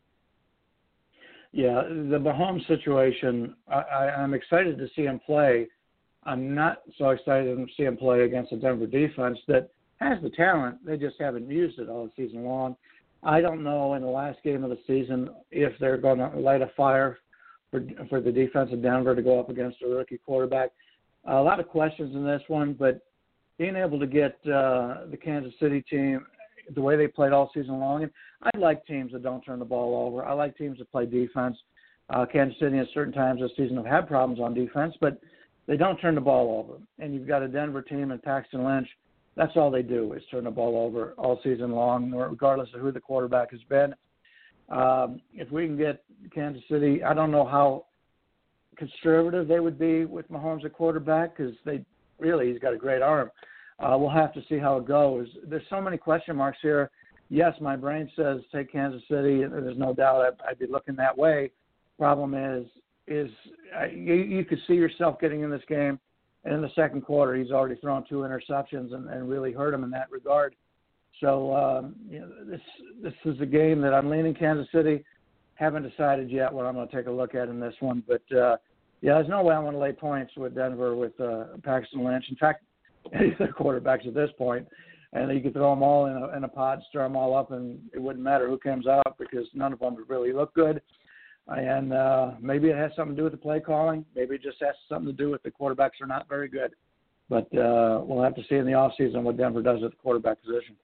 C: Yeah, the Mahomes situation, I, I, I'm excited to see him play. I'm not so excited to see him play against a Denver defense that has the talent. They just haven't used it all season long. I don't know in the last game of the season if they're going to light a fire for, for the defense of Denver to go up against a rookie quarterback. A lot of questions in this one, but being able to get uh, the Kansas City team the way they played all season long, and I like teams that don't turn the ball over. I like teams that play defense. Uh, Kansas City at certain times this season have had problems on defense, but they don't turn the ball over. And you've got a Denver team and Paxton Lynch. That's all they do is turn the ball over all season long, regardless of who the quarterback has been. Um, if we can get Kansas City, I don't know how conservative they would be with Mahomes at quarterback because they really he's got a great arm. Uh, we'll have to see how it goes. There's so many question marks here. Yes, my brain says take Kansas City, and there's no doubt I'd, I'd be looking that way. Problem is, is uh, you, you could see yourself getting in this game, and in the second quarter, he's already thrown two interceptions and, and really hurt him in that regard. So um, you know, this this is a game that I'm leaning Kansas City. Haven't decided yet what I'm going to take a look at in this one, but uh, yeah, there's no way I'm going to lay points with Denver with uh, Paxton Lynch. In fact, any of their quarterbacks at this point, and you could throw them all in a, in a pot, stir them all up, and it wouldn't matter who comes out because none of them would really look good. And uh, maybe it has something to do with the play calling. Maybe it just has something to do with the quarterbacks are not very good. But uh, we'll have to see in the offseason what Denver does at the quarterback position.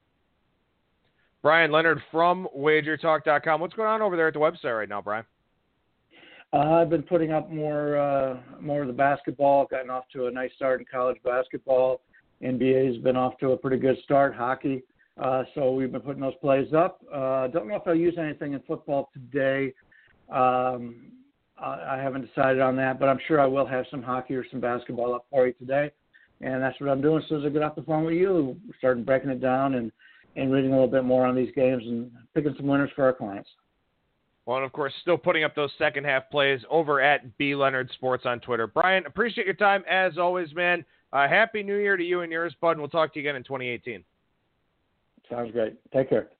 B: Brian Leonard from wager talk dot com. What's going on over there at the website right now, Brian?
C: Uh, I've been putting up more uh, more of the basketball. Gotten off to a nice start in college basketball. N B A's been off to a pretty good start. Hockey. Uh, so we've been putting those plays up. Uh, don't know if I'll use anything in football today. Um, I, I haven't decided on that, but I'm sure I will have some hockey or some basketball up for you today. And that's what I'm doing as soon as I get off the phone with you. We're starting breaking it down and, and reading a little bit more on these games and picking some winners for our clients.
B: Well, and of course, still putting up those second half plays over at B Leonard Sports on Twitter. Brian, appreciate your time as always, man. Uh, Happy New Year to you and yours, bud, and we'll talk to you again in twenty eighteen.
C: Sounds great. Take care.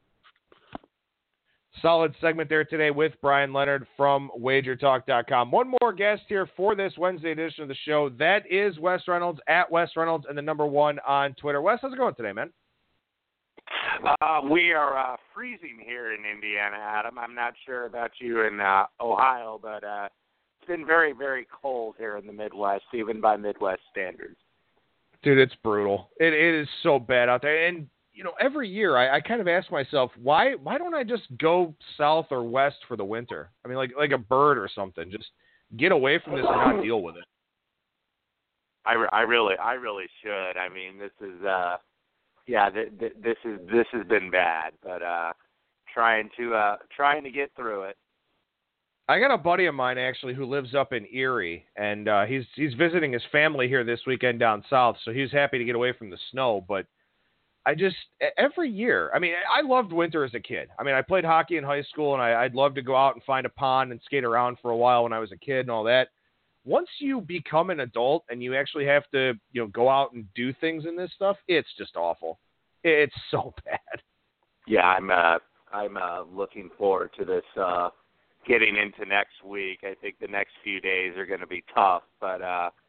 B: Solid segment there today with Brian Leonard from wager talk dot com. One more guest here for this Wednesday edition of the show. That is Wes Reynolds at Wes Reynolds and the number one on Twitter. Wes, how's it going today, man?
A: Uh, we are uh, freezing here in Indiana, Adam. I'm not sure about you in uh, Ohio, but uh, it's been very, very cold here in the Midwest, even by Midwest standards.
B: Dude, it's brutal. It, it is so bad out there. And, you know, every year I, I kind of ask myself, why why don't I just go south or west for the winter? I mean, like like a bird or something. Just get away from this and not deal with it.
A: I, re- I really I really should. I mean, this is uh, yeah, th- th- this is this has been bad, but uh, trying to uh, trying to get through it.
B: I got a buddy of mine actually who lives up in Erie, and uh, he's he's visiting his family here this weekend down south, so he's happy to get away from the snow. But I just every year, I mean, I loved winter as a kid. I mean, I played hockey in high school, and I, I'd love to go out and find a pond and skate around for a while when I was a kid and all that. Once you become an adult and you actually have to, you know, go out and do things in this stuff, it's just awful. It's so bad.
A: Yeah, I'm uh, I'm uh, looking forward to this. Uh, getting into next week. I think the next few days are going to be tough, but uh,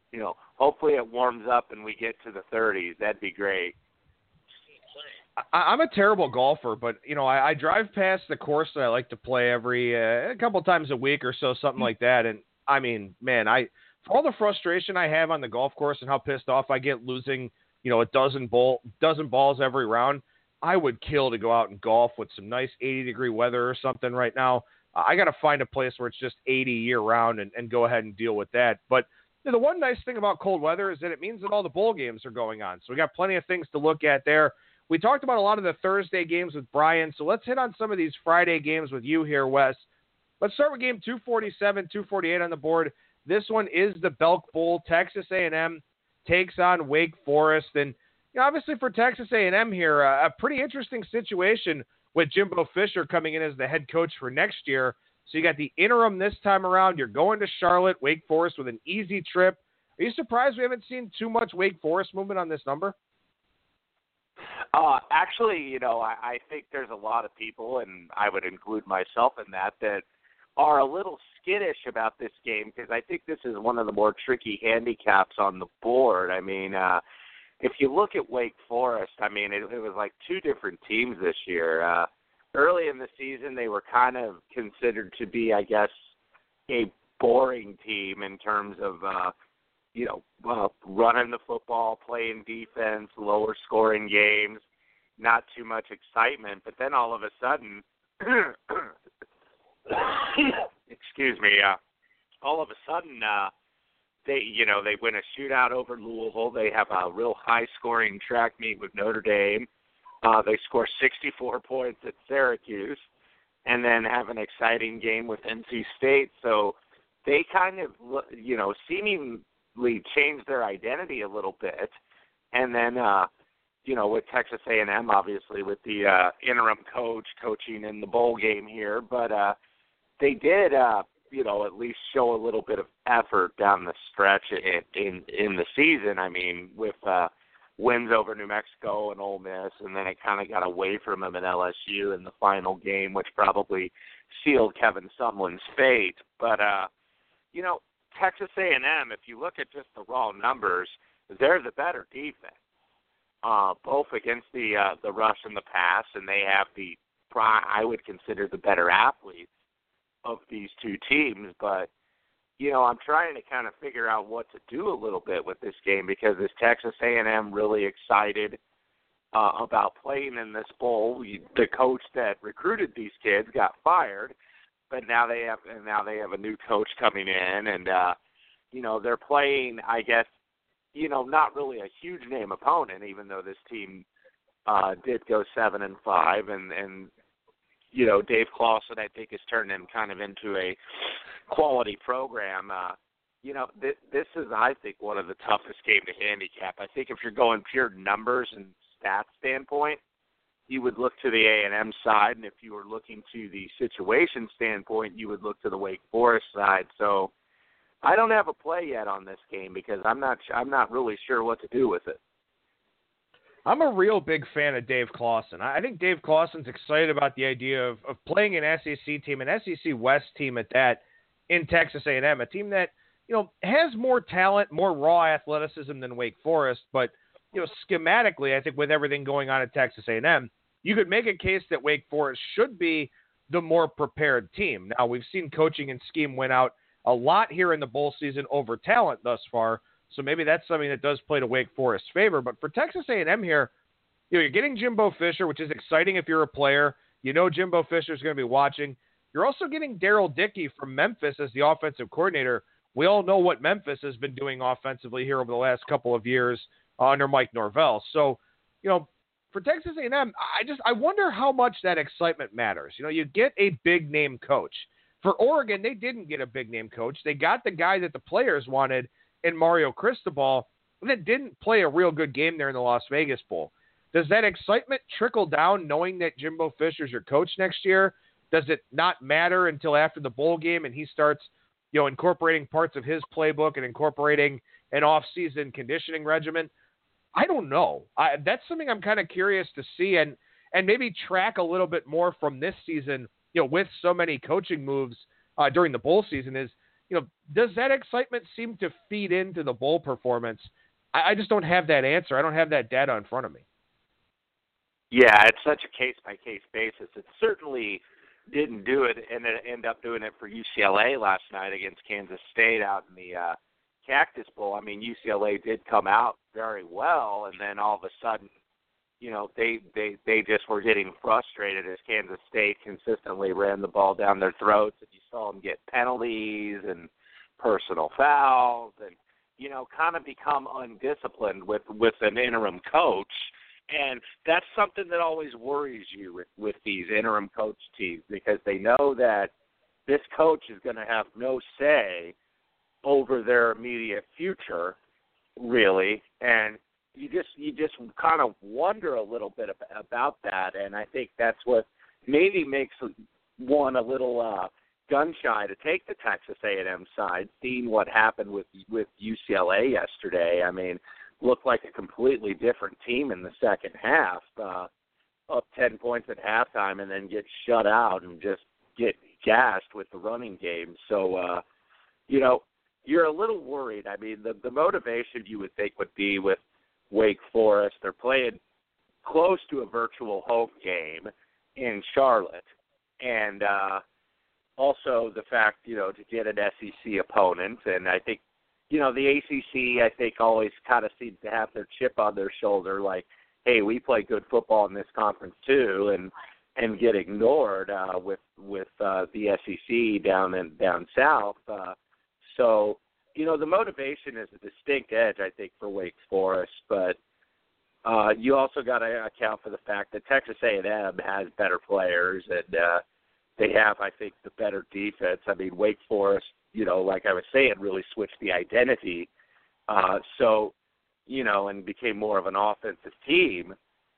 A: you know, hopefully it warms up and we get to the thirties. That'd be great.
B: I, I'm a terrible golfer, but, you know, I, I drive past the course that I like to play every uh, a couple times a week or so, something like that. And, I mean, man, I for all the frustration I have on the golf course and how pissed off I get losing, you know, a dozen, bowl, dozen balls every round, I would kill to go out and golf with some nice eighty-degree weather or something right now. Uh, I got to find a place where it's just eighty year-round and, and go ahead and deal with that. But you know, the one nice thing about cold weather is that it means that all the bowl games are going on. So we got plenty of things to look at there. We talked about a lot of the Thursday games with Brian, so let's hit on some of these Friday games with you here, Wes. Let's start with game two forty-seven, two forty-eight on the board. This one is the Belk Bowl. Texas A and M takes on Wake Forest. And you know, obviously for Texas A and M here, uh, a pretty interesting situation with Jimbo Fisher coming in as the head coach for next year. So you got the interim this time around. You're going to Charlotte, Wake Forest with an easy trip. Are you surprised we haven't seen too much Wake Forest movement on this number?
A: Uh, actually, you know, I, I think there's a lot of people, and I would include myself in that, that are a little skittish about this game because I think this is one of the more tricky handicaps on the board. I mean, uh, if you look at Wake Forest, I mean, it, it was like two different teams this year. Uh, early in the season, they were kind of considered to be, I guess, a boring team in terms of, uh, you know, uh, running the football, playing defense, lower scoring games, not too much excitement. But then all of a sudden, excuse me, uh, all of a sudden, uh, they, you know, they win a shootout over Louisville. They have a real high-scoring track meet with Notre Dame. Uh, they score sixty-four points at Syracuse, and then have an exciting game with N C State. So they kind of, you know, seemingly changed their identity a little bit. And then, uh, you know, with Texas A and M, obviously, with the uh, interim coach coaching in the bowl game here. But uh, they did, uh, you know, at least show a little bit of effort down the stretch in in, in the season. I mean, with uh, wins over New Mexico and Ole Miss, and then it kind of got away from them at L S U in the final game, which probably sealed Kevin Sumlin's fate. But, uh, you know, Texas A and M, if you look at just the raw numbers, they're the better defense, uh, both against the uh, the rush and the pass, and they have the, I would consider, the better athletes of these two teams. But, you know, I'm trying to kind of figure out what to do a little bit with this game because is Texas A and M really excited uh, about playing in this bowl? The coach that recruited these kids got fired, but now they have and now they have a new coach coming in, and uh, you know, they're playing, I guess, you know, not really a huge name opponent, even though this team uh, did go seven and five, and and you know, Dave Clawson, I think, has turned them kind of into a quality program. Uh, you know, th- this is, I think, one of the toughest game to handicap. I think if you're going pure numbers and stats standpoint, you would look to the A and M side, and if you were looking to the situation standpoint, you would look to the Wake Forest side. So I don't have a play yet on this game because I'm not I'm not really sure what to do with it.
B: I'm a real big fan of Dave Clawson. I think Dave Clawson's excited about the idea of, of playing an S E C team, an S E C West team at that, in Texas A and M, a team that, you know, has more talent, more raw athleticism than Wake Forest. But, you know, schematically, I think with everything going on at Texas A and M, you could make a case that Wake Forest should be the more prepared team. Now, we've seen coaching and scheme win out a lot here in the bowl season over talent thus far. So maybe that's something that does play to Wake Forest's favor. But for Texas A and M here, you know, you're getting Jimbo Fisher, which is exciting if you're a player. You know Jimbo Fisher is going to be watching. You're also getting Daryl Dickey from Memphis as the offensive coordinator. We all know what Memphis has been doing offensively here over the last couple of years uh, under Mike Norvell. So, you know, for Texas A and M, I just I wonder how much that excitement matters. You know, you get a big-name coach. For Oregon, they didn't get a big-name coach. They got the guy that the players wanted in Mario Cristobal, and that didn't play a real good game there in the Las Vegas Bowl. Does that excitement trickle down knowing that Jimbo Fisher's your coach next year? Does it not matter until after the bowl game and he starts, you know, incorporating parts of his playbook and incorporating an off-season conditioning regimen? I don't know. I, that's something I'm kind of curious to see and, and maybe track a little bit more from this season, you know, with so many coaching moves uh, during the bowl season is, you know, does that excitement seem to feed into the bowl performance? I, I just don't have that answer. I don't have that data in front of me.
A: Yeah, it's such a case-by-case basis. It certainly didn't do it, and it ended up doing it for U C L A last night against Kansas State out in the uh, Cactus Bowl. I mean, U C L A did come out very well, and then all of a sudden, you know, they, they, they just were getting frustrated as Kansas State consistently ran the ball down their throats, and you saw them get penalties and personal fouls and, you know, kind of become undisciplined with, with an interim coach. And that's something that always worries you with, with these interim coach teams, because they know that this coach is going to have no say over their immediate future, really. And you just you just kind of wonder a little bit about that. And I think that's what maybe makes one a little uh, gun-shy to take the Texas A and M side, seeing what happened with with U C L A yesterday. I mean, looked like a completely different team in the second half, uh, up ten points at halftime and then get shut out and just get gassed with the running game. So, uh, you know, you're a little worried. I mean, the, the motivation you would think would be with Wake Forest. They're playing close to a virtual home game in Charlotte. And uh, also the fact, you know, to get an S E C opponent. And I think, you know, the A C C, I think, always kind of seems to have their chip on their shoulder, like, hey, we play good football in this conference too, and and get ignored uh, with with uh, the S E C down in down south. Uh, so, you know, the motivation is a distinct edge, I think, for Wake Forest, but uh, you also got to account for the fact that Texas A and M has better players, and uh, they have, I think, the better defense. I mean, Wake Forest, you know, like I was saying, really switched the identity. Uh, so, you know, and became more of an offensive team.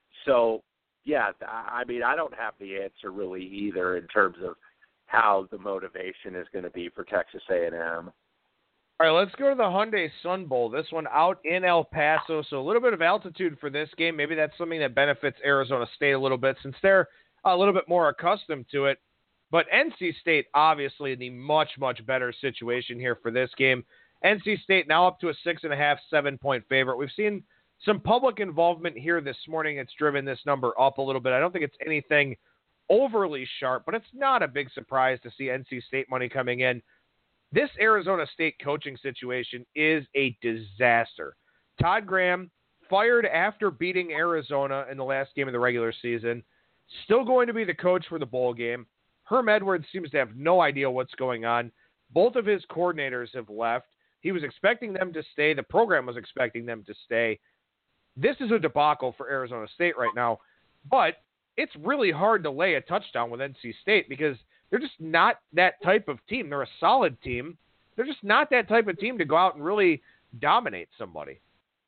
A: So, yeah, I mean, I don't have the answer really either in terms of how the motivation is going to be for Texas A and M.
B: All right, let's go to the Hyundai Sun Bowl. This one out in El Paso, so a little bit of altitude for this game. Maybe that's something that benefits Arizona State a little bit since they're a little bit more accustomed to it. But N C State, obviously, in the much, much better situation here for this game. N C State now up to a six and a half, seven-point favorite. We've seen some public involvement here this morning. It's driven this number up a little bit. I don't think it's anything overly sharp, but it's not a big surprise to see N C State money coming in. This Arizona State coaching situation is a disaster. Todd Graham, fired after beating Arizona in the last game of the regular season, still going to be the coach for the bowl game. Herm Edwards seems to have no idea what's going on. Both of his coordinators have left. He was expecting them to stay. The program was expecting them to stay. This is a debacle for Arizona State right now, but it's really hard to lay a touchdown with N C State because they're just not that type of team. They're a solid team. They're just not that type of team to go out and really dominate somebody.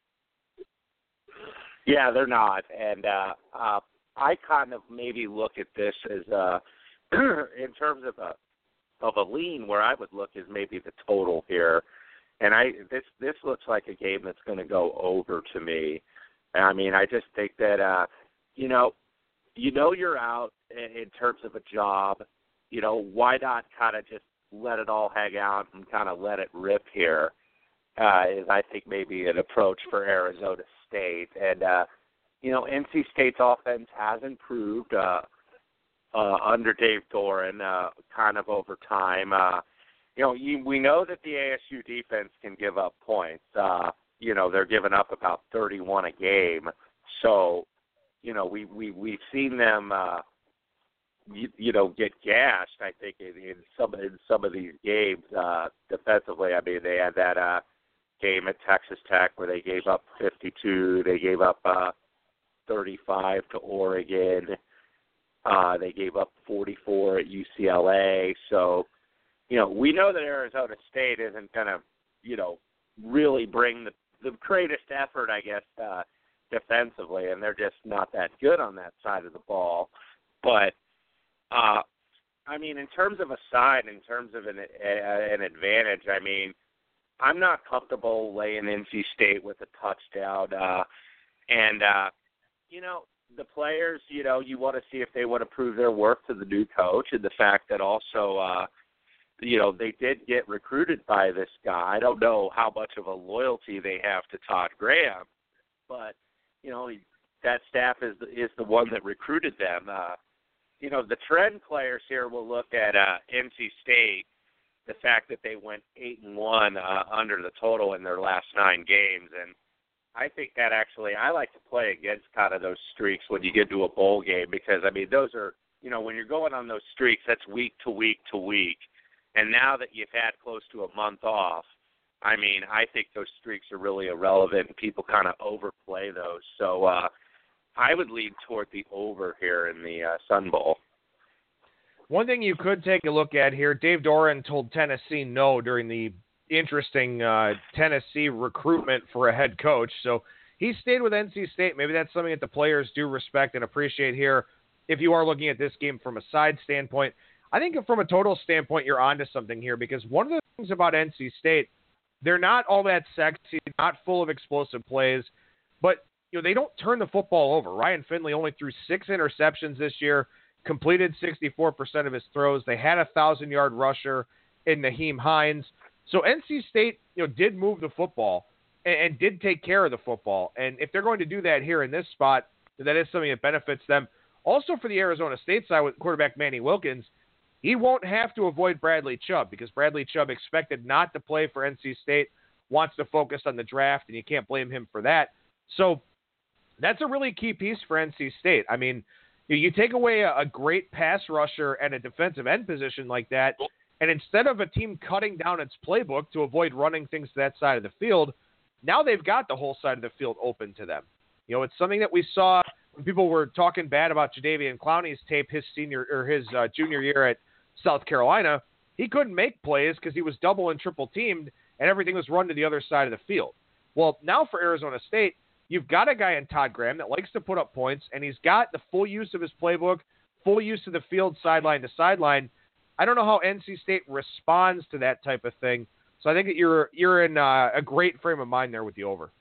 A: Yeah, they're not. And uh, uh, I kind of maybe look at this as uh, in terms of a of a lean, where I would look is maybe the total here. And I this this looks like a game that's going to go over to me. I mean, I just think that uh, you know, you know you're out in, in terms of a job. You know, why not kind of just let it all hang out and kind of let it rip here? Uh, is I think maybe an approach for Arizona State. And uh, you know, N C State's offense has improved uh, uh, under Dave Doran, uh, kind of over time. Uh, You know, you, we know that the A S U defense can give up points. Uh, you know, they're giving up about thirty-one a game. So, you know, we, we, we've seen them, uh, you, you know, get gashed, I think, in, in, some, in some of these games uh, defensively. I mean, they had that uh, game at Texas Tech where they gave up fifty-two. They gave up uh, thirty-five to Oregon. Uh, they gave up forty-four at U C L A. So, you know, we know that Arizona State isn't going to, you know, really bring the, the greatest effort, I guess, uh, defensively, and they're just not that good on that side of the ball. But, uh, I mean, in terms of a side, in terms of an, a, an advantage, I mean, I'm not comfortable laying N C State with a touchdown. Uh, and, uh, you know, the players, you know, you want to see if they want to prove their worth to the new coach, and the fact that also, uh, you know, they did get recruited by this guy. I don't know how much of a loyalty they have to Todd Graham, but, you know, that staff is is the one that recruited them. Uh, you know, the trend players here will look at uh, N C State, the fact that they went eight and one uh, under the total in their last nine games, and I think that actually I like to play against kind of those streaks when you get to a bowl game because, I mean, those are, you know, when you're going on those streaks, that's week to week to week. And now that you've had close to a month off, I mean, I think those streaks are really irrelevant and people kind of overplay those. So uh, I would lean toward the over here in the uh, Sun Bowl.
B: One thing you could take a look at here, Dave Doran told Tennessee no during the interesting uh, Tennessee recruitment for a head coach. So he stayed with N C State. Maybe that's something that the players do respect and appreciate here. If you are looking at this game from a side standpoint, I think from a total standpoint, you're onto something here because one of the things about N C State, they're not all that sexy, not full of explosive plays, but you know they don't turn the football over. Ryan Finley only threw six interceptions this year, completed sixty-four percent of his throws. They had a thousand-yard rusher in Naheem Hines. So N C State, you know, did move the football and, and did take care of the football. And if they're going to do that here in this spot, that is something that benefits them. Also for the Arizona State side with quarterback Manny Wilkins, he won't have to avoid Bradley Chubb because Bradley Chubb expected not to play for N C State, wants to focus on the draft, and you can't blame him for that. So that's a really key piece for N C State. I mean, you, you take away a, a great pass rusher and a defensive end position like that, and instead of a team cutting down its playbook to avoid running things to that side of the field, now they've got the whole side of the field open to them. You know, it's something that we saw when people were talking bad about Jadeveon Clowney's tape his senior or his uh, junior year at South Carolina. He couldn't make plays because he was double and triple teamed, and everything was run to the other side of the field. Well, now for Arizona State, you've got a guy in Todd Graham that likes to put up points, and he's got the full use of his playbook, full use of the field sideline to sideline. I don't know how N C State responds to that type of thing. So I think that you're you're in uh, a great frame of mind there with the over.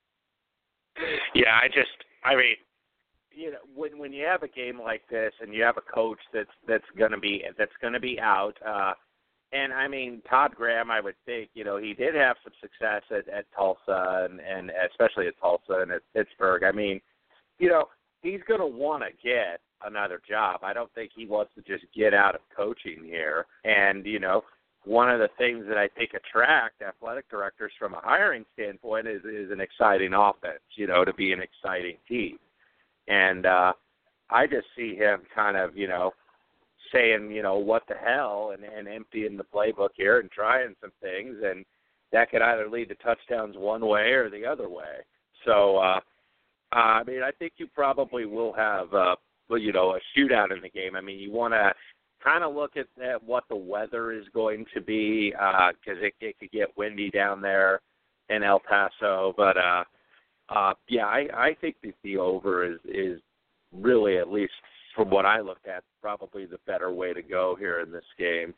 A: Yeah, I just, I mean, you know, when when you have a game like this and you have a coach that's that's gonna be that's gonna be out, uh, and I mean Todd Graham, I would think, you know, he did have some success at, at Tulsa and, and especially at Tulsa and at Pittsburgh. I mean, you know, he's gonna want to get another job. I don't think he wants to just get out of coaching here. And, you know, one of the things that I think attract athletic directors from a hiring standpoint is, is an exciting offense, you know, to be an exciting team. And uh, I just see him kind of, you know, saying, you know, what the hell and, and emptying the playbook here and trying some things. And that could either lead to touchdowns one way or the other way. So, uh, I mean, I think you probably will have uh, well, you know, a shootout in the game. I mean, you want to kind of look at, at what the weather is going to be because uh, it, it could get windy down there in El Paso. But, uh, uh, yeah, I, I think that the over is, is really, at least from what I looked at, probably the better way to go here in this game.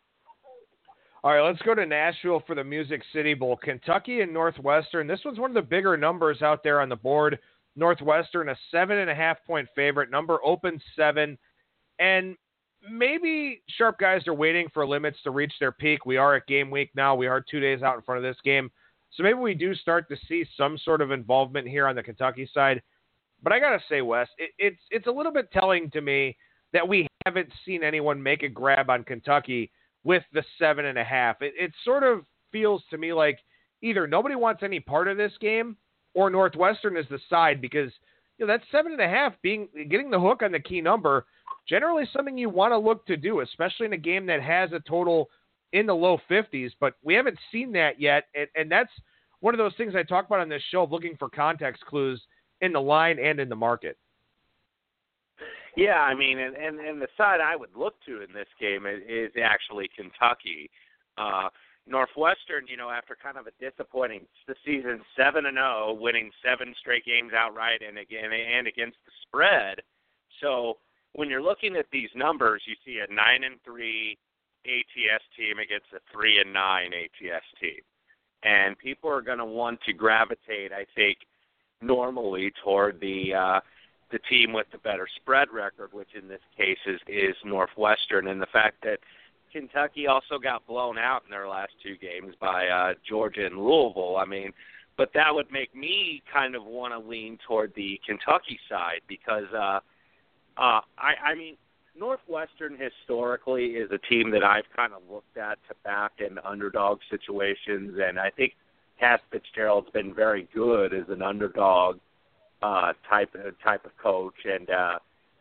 B: All right, let's go to Nashville for the Music City Bowl. Kentucky and Northwestern. This one's one of the bigger numbers out there on the board. Northwestern, a seven and a half point favorite. Number open seven. And maybe sharp guys are waiting for limits to reach their peak. We are at game week now. We are two days out in front of this game. So maybe we do start to see some sort of involvement here on the Kentucky side. But I got to say, Wes, it, it's, it's a little bit telling to me that we haven't seen anyone make a grab on Kentucky with the seven and a half. It, it sort of feels to me like either nobody wants any part of this game or Northwestern is the side because, you know, that seven and a half being getting the hook on the key number, generally something you want to look to do, especially in a game that has a total in the low fifties, but we haven't seen that yet. And, and that's one of those things I talk about on this show, looking for context clues in the line and in the market.
A: Yeah, I mean, and, and, and the side I would look to in this game is, is actually Kentucky. Uh, Northwestern, you know, after kind of a disappointing the season, seven and zero, winning seven straight games outright and again and against the spread. So when you're looking at these numbers, you see a nine and three A T S team against a three and nine A T S team, and people are going to want to gravitate, I think, normally toward the uh, the team with the better spread record, which in this case is, is Northwestern, and the fact that Kentucky also got blown out in their last two games by uh, Georgia and Louisville. I mean, but that would make me kind of want to lean toward the Kentucky side because, uh, uh, I, I mean, Northwestern historically is a team that I've kind of looked at to back in underdog situations, and I think Cass Fitzgerald's been very good as an underdog uh, type type of coach, and uh,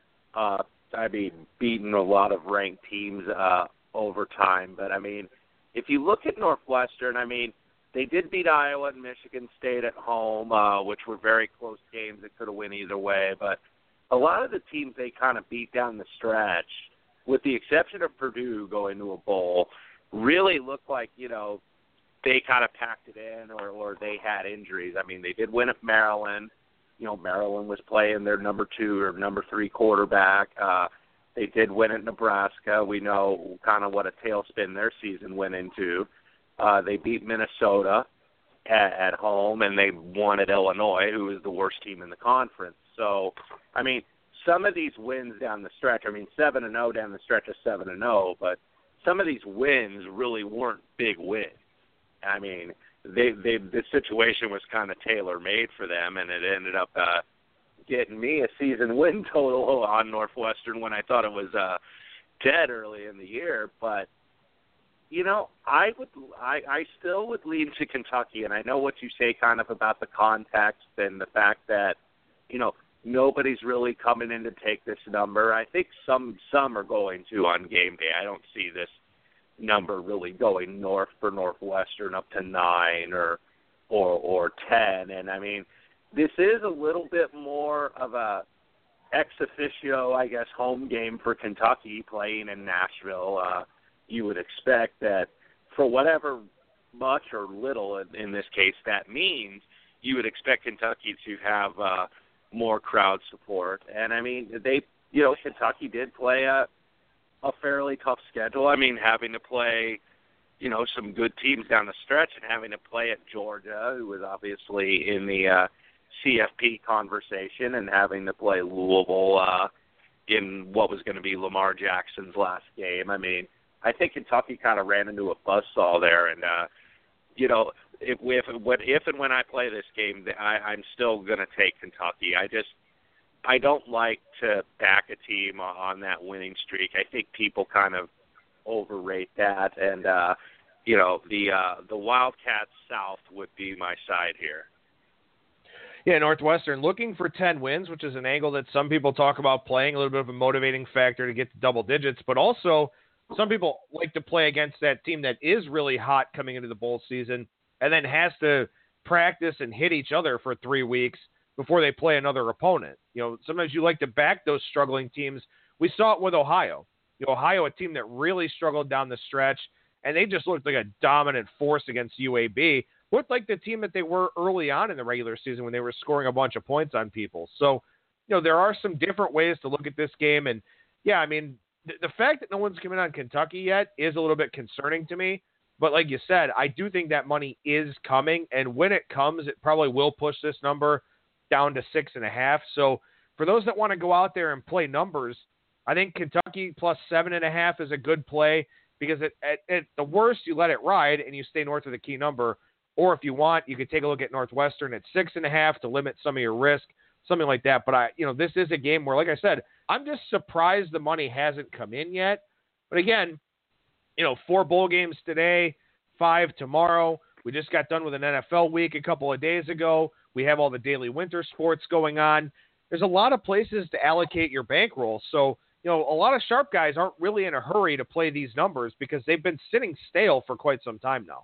A: uh, I mean, beaten a lot of ranked teams uh, over time. But I mean, if you look at Northwestern, I mean, they did beat Iowa and Michigan State at home, uh, which were very close games that could have went either way. But a lot of the teams they kind of beat down the stretch, with the exception of Purdue going to a bowl, really looked like, you know, they kind of packed it in or, or they had injuries. I mean, they did win at Maryland. You know, Maryland was playing their number two or number three quarterback. Uh, they did win at Nebraska. We know kind of what a tailspin their season went into. Uh, they beat Minnesota at, at home, and they won at Illinois, who is the worst team in the conference. So, I mean, some of these wins down the stretch, I mean, seven and oh down the stretch is seven and oh, but some of these wins really weren't big wins. I mean, they, they the situation was kind of tailor-made for them, and it ended up uh, getting me a season win total on Northwestern when I thought it was uh, dead early in the year. But you know, I would, I, I still would lean to Kentucky, and I know what you say kind of about the context and the fact that, you know, nobody's really coming in to take this number. I think some some are going to on game day. I don't see this number really going north for Northwestern up to nine or or or ten. And I mean, this is a little bit more of a ex officio, I guess, home game for Kentucky playing in Nashville. Uh, you would expect that for whatever much or little in, in this case that means, you would expect Kentucky to have uh, more crowd support. And I mean, they, you know, Kentucky did play a a fairly tough schedule. I mean, having to play, you know, some good teams down the stretch and having to play at Georgia, who was obviously in the uh, C F P conversation, and having to play Louisville uh, in what was going to be Lamar Jackson's last game. I mean, I think Kentucky kind of ran into a buzzsaw there, and uh, you know, if, if if and when I play this game, I, I'm still going to take Kentucky. I just I don't like to back a team on that winning streak. I think people kind of overrate that, and uh, you know, the uh, the Wildcats South would be my side here.
B: Yeah, Northwestern looking for ten wins, which is an angle that some people talk about playing, a little bit of a motivating factor to get to double digits, but also some people like to play against that team that is really hot coming into the bowl season and then has to practice and hit each other for three weeks before they play another opponent. You know, sometimes you like to back those struggling teams. We saw it with Ohio. You know, Ohio, a team that really struggled down the stretch, and they just looked like a dominant force against U A B. Looked like the team that they were early on in the regular season when they were scoring a bunch of points on people. So, you know, there are some different ways to look at this game. And, yeah, I mean, th- the fact that no one's coming on Kentucky yet is a little bit concerning to me. But like you said, I do think that money is coming. And when it comes, it probably will push this number down to six and a half. So for those that want to go out there and play numbers, I think Kentucky plus seven and a half is a good play because at, at, at the worst, you let it ride and you stay north of the key number. Or if you want, you could take a look at Northwestern at six and a half to limit some of your risk, something like that. But I, you know, this is a game where, like I said, I'm just surprised the money hasn't come in yet. But again, you know, four bowl games today, five tomorrow. We just got done with an N F L week a couple of days ago. We have all the daily winter sports going on. There's a lot of places to allocate your bankroll. So, you know, a lot of sharp guys aren't really in a hurry to play these numbers because they've been sitting stale for quite some time now.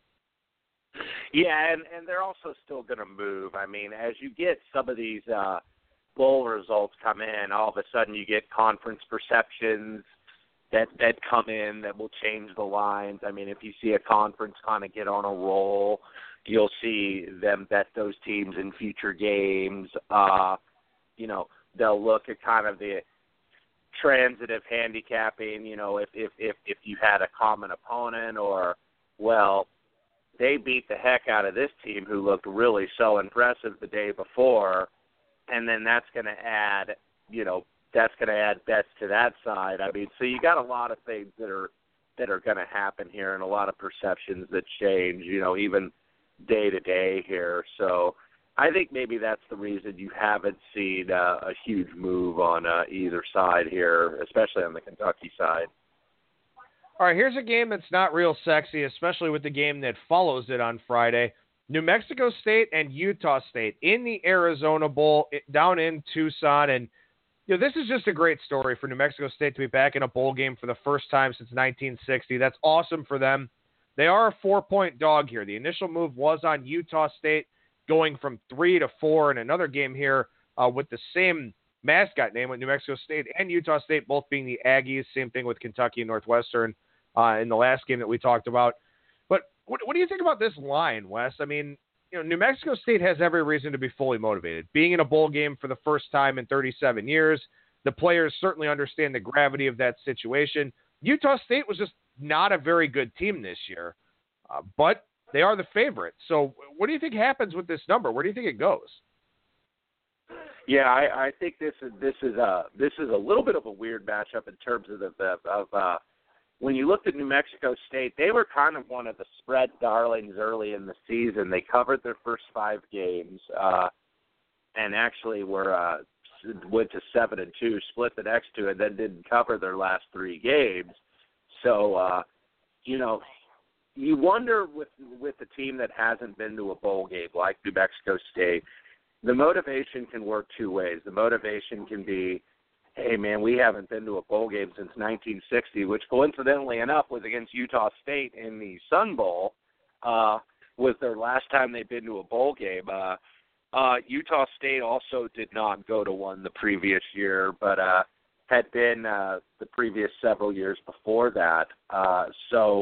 A: Yeah, and, and they're also still going to move. I mean, as you get some of these uh, bowl results come in, all of a sudden you get conference perceptions that, that come in that will change the lines. I mean, if you see a conference kind of get on a roll, you'll see them bet those teams in future games. Uh, you know, they'll look at kind of the transitive handicapping, you know, if, if, if, if you had a common opponent or, well, they beat the heck out of this team who looked really so impressive the day before, and then that's going to add, you know, that's going to add bets to that side. I mean, so you got a lot of things that are that are going to happen here and a lot of perceptions that change, you know, even day to day here. So I think maybe that's the reason you haven't seen uh, a huge move on uh, either side here, especially on the Kentucky side.
B: All right, here's a game that's not real sexy, especially with the game that follows it on Friday. New Mexico State and Utah State in the Arizona Bowl down in Tucson. And, you know, this is just a great story for New Mexico State to be back in a bowl game for the first time since nineteen sixty. That's awesome for them. They are a four-point dog here. The initial move was on Utah State, going from three to four in another game here uh, with the same mascot name with New Mexico State and Utah State both being the Aggies. Same thing with Kentucky and Northwestern uh, in the last game that we talked about. But what, what do you think about this line, Wes? I mean, you know, New Mexico State has every reason to be fully motivated. Being in a bowl game for the first time in thirty-seven years, the players certainly understand the gravity of that situation. Utah State was just not a very good team this year, uh, but they are the favorite. So what do you think happens with this number? Where do you think it goes?
A: Yeah, I, I think this is this is a this is a little bit of a weird matchup in terms of the of uh, when you looked at New Mexico State, they were kind of one of the spread darlings early in the season. They covered their first five games uh, and actually were uh, went to seven and two, split the next two, and then didn't cover their last three games. So uh, you know. You wonder with with the team that hasn't been to a bowl game like New Mexico State, the motivation can work two ways. The motivation can be, hey, man, we haven't been to a bowl game since nineteen sixty, which coincidentally enough was against Utah State in the Sun Bowl, uh, was their last time they'd been to a bowl game. Uh, uh, Utah State also did not go to one the previous year, but uh, had been uh, the previous several years before that. Uh, so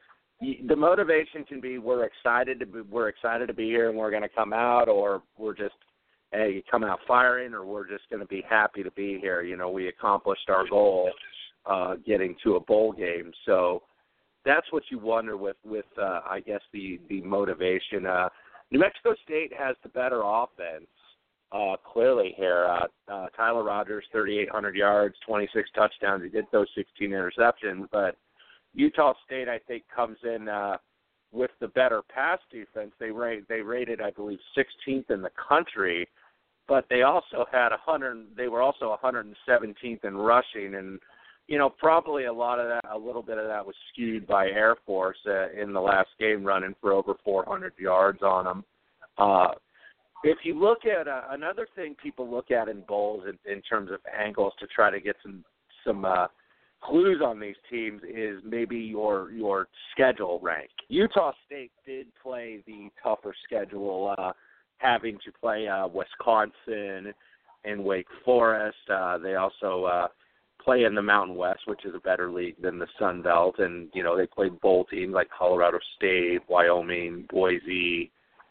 A: the motivation can be we're excited to be, we're excited to be here and we're going to come out, or we're just hey come out firing, or we're just going to be happy to be here. You know, we accomplished our goal, uh, getting to a bowl game. So that's what you wonder with with uh, I guess the the motivation. Uh, New Mexico State has the better offense, uh, clearly here. Uh, uh, Tyler Rogers, thirty-eight hundred yards, twenty-six touchdowns. He did those sixteen interceptions, but Utah State, I think, comes in uh, with the better pass defense. They rate they rated, I believe, sixteenth in the country, but they also had one hundred. They were also one hundred seventeenth in rushing, and you know probably a lot of that, a little bit of that was skewed by Air Force uh, in the last game, running for over four hundred yards on them. Uh, if you look at uh, another thing, people look at in bowls in, in terms of angles to try to get some some. Uh, clues on these teams is maybe your your schedule rank. Utah State did play the tougher schedule, uh, having to play uh, Wisconsin and Wake Forest. Uh, they also uh, play in the Mountain West, which is a better league than the Sun Belt, and you know they played bowl teams like Colorado State, Wyoming, Boise,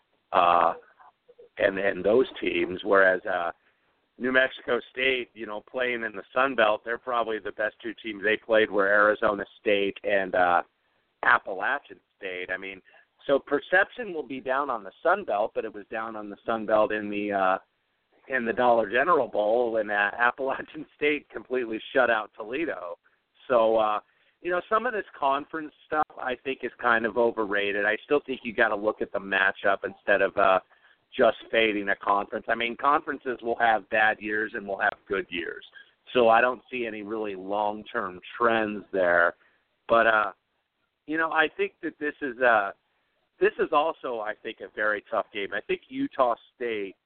A: uh, and and those teams. Whereas uh, New Mexico State, you know, playing in the Sun Belt, they're probably the best two teams they played were Arizona State and uh, Appalachian State. I mean, so perception will be down on the Sun Belt, but it was down on the Sun Belt in the uh, in the Dollar General Bowl, and uh, Appalachian State completely shut out Toledo. So, uh, you know, some of this conference stuff I think is kind of overrated. I still think you got to look at the matchup instead of uh, just fading a conference. I mean, conferences will have bad years and will have good years. So I don't see any really long-term trends there. But, uh, you know, I think that this is uh, this is also, I think, a very tough game. I think Utah State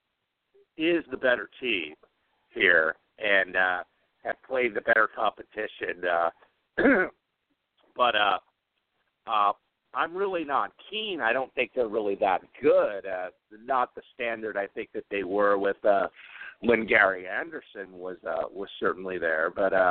A: is the better team here and uh, have played the better competition. Uh, but uh, uh, I'm really not keen. I don't think they're really that good. Uh, not the standard I think that they were with uh, when Gary Anderson was uh, was certainly there. But uh,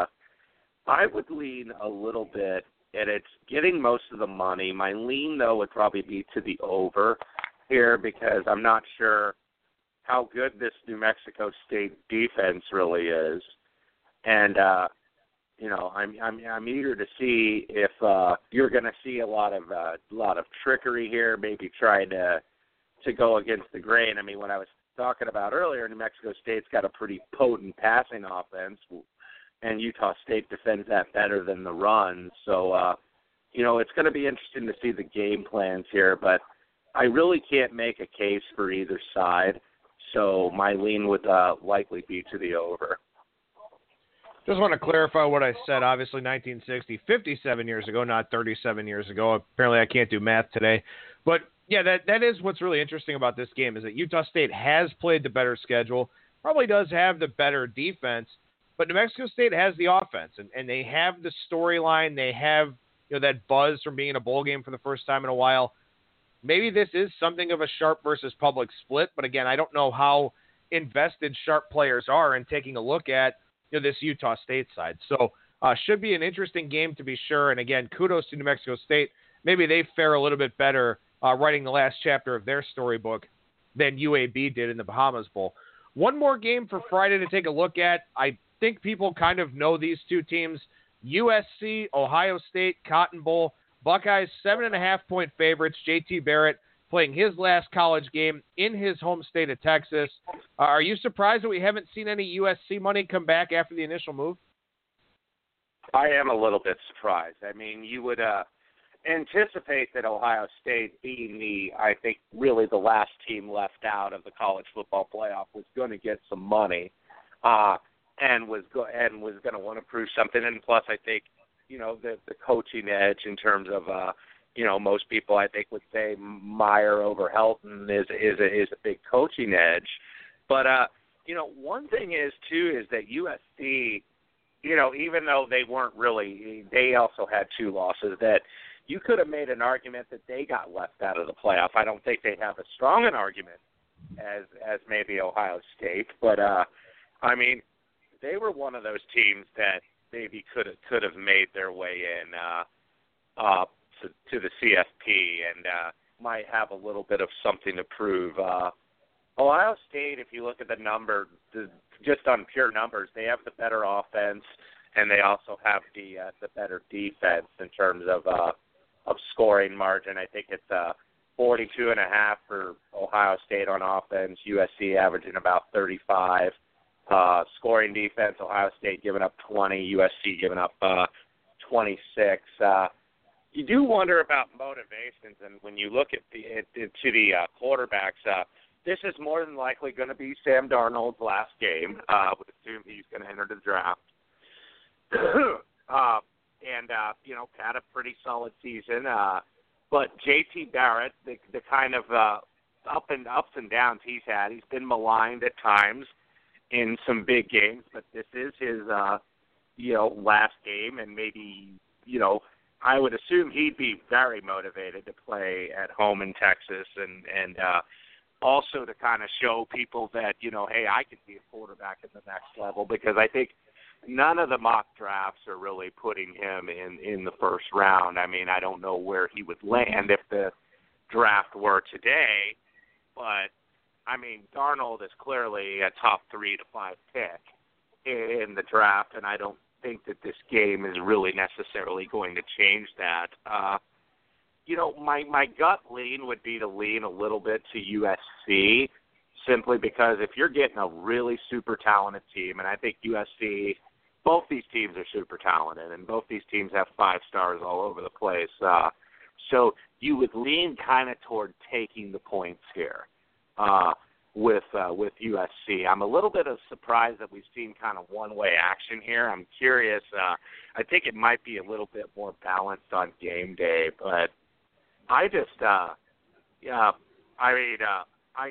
A: I would lean a little bit, and it's getting most of the money. My lean, though, would probably be to the over here because I'm not sure how good this New Mexico State defense really is. And, uh, you know, I'm I'm I'm eager to see if uh, you're going to see a lot of uh, lot of trickery here, maybe trying to to go against the grain. I mean, when I was talking about earlier, New Mexico State's got a pretty potent passing offense, and Utah State defends that better than the run. So, uh, you know, it's going to be interesting to see the game plans here, but I really can't make a case for either side. So my lean would uh, likely be to the over.
B: Just want to clarify what I said. Obviously, nineteen sixty, fifty-seven years ago, not thirty-seven years ago. Apparently, I can't do math today. But, yeah, that that is what's really interesting about this game is that Utah State has played the better schedule, probably does have the better defense, but New Mexico State has the offense, and, and they have the storyline. They have, you know, that buzz from being in a bowl game for the first time in a while. Maybe this is something of a Sharp versus Public split, but, again, I don't know how invested Sharp players are in taking a look at, you know, this Utah State side. So uh, should be an interesting game to be sure. And again, kudos to New Mexico State. Maybe they fare a little bit better uh, writing the last chapter of their storybook than U A B did in the Bahamas Bowl. One more game for Friday to take a look at. I think people kind of know these two teams. U S C, Ohio State, Cotton Bowl. Buckeyes, seven and a half point favorites. J T Barrett playing his last college game in his home state of Texas. Uh, are you surprised that we haven't seen any U S C money come back after the initial move?
A: I am a little bit surprised. I mean, you would uh, anticipate that Ohio State, being the, I think, really the last team left out of the college football playoff, was going to get some money uh, and was go- and was going to want to prove something. And plus, I think, you know, the, the coaching edge in terms of uh, – you know, most people I think would say Meyer over Helton is is a, is a big coaching edge. But, uh, you know, one thing is, too, is that U S C, you know, even though they weren't really, they also had two losses, that you could have made an argument that they got left out of the playoff. I don't think they have as strong an argument as as maybe Ohio State. But, uh, I mean, they were one of those teams that maybe could have, could have made their way in uh, uh To, to the C F P and uh, might have a little bit of something to prove. Uh, Ohio State, if you look at the number, the, just on pure numbers, they have the better offense, and they also have the uh, the better defense in terms of uh, of scoring margin. I think it's uh, forty-two and a half for Ohio State on offense. U S C averaging about thirty-five. Uh, scoring defense, Ohio State giving up twenty. U S C giving up uh, twenty-six. Uh, You do wonder about motivations, and when you look at the at, to the uh, quarterbacks, uh, this is more than likely going to be Sam Darnold's last game. I uh, would assume he's going to enter the draft. uh, and, uh, you know, had a pretty solid season. Uh, but J T Barrett, the, the kind of uh, up and ups and downs he's had, he's been maligned at times in some big games, but this is his, uh, you know, last game, and maybe, you know, I would assume he'd be very motivated to play at home in Texas and, and uh, also to kind of show people that, you know, hey, I could be a quarterback at the next level, because I think none of the mock drafts are really putting him in, in the first round. I mean, I don't know where he would land if the draft were today, but, I mean, Darnold is clearly a top three to five pick in the draft, and I don't think that this game is really necessarily going to change that. Uh, you know, my, my gut lean would be to lean a little bit to U S C, simply because if you're getting a really super talented team, and I think U S C, both these teams are super talented, and both these teams have five stars all over the place. Uh, so you would lean kind of toward taking the points here. Uh, with uh, with U S C. I'm a little bit of surprised that we've seen kind of one-way action here. I'm curious. Uh, I think it might be a little bit more balanced on game day, but I just, uh, yeah, I mean, uh, I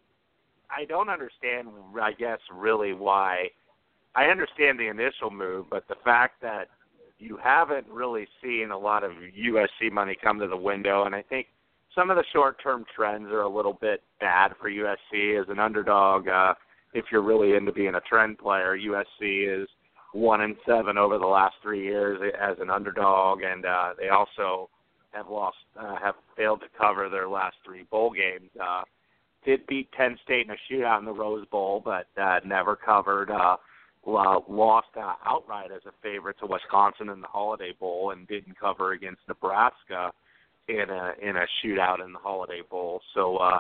A: I don't understand, I guess, really why. I understand the initial move, but the fact that you haven't really seen a lot of U S C money come to the window, and I think some of the short-term trends are a little bit bad for U S C as an underdog. Uh, if you're really into being a trend player, U S C is one and seven over the last three years as an underdog, and uh, they also have lost, uh, have failed to cover their last three bowl games. Uh, did beat Penn State in a shootout in the Rose Bowl, but uh, never covered. Uh, lost uh, outright as a favorite to Wisconsin in the Holiday Bowl, and didn't cover against Nebraska in a in a shootout in the Holiday Bowl. So, uh,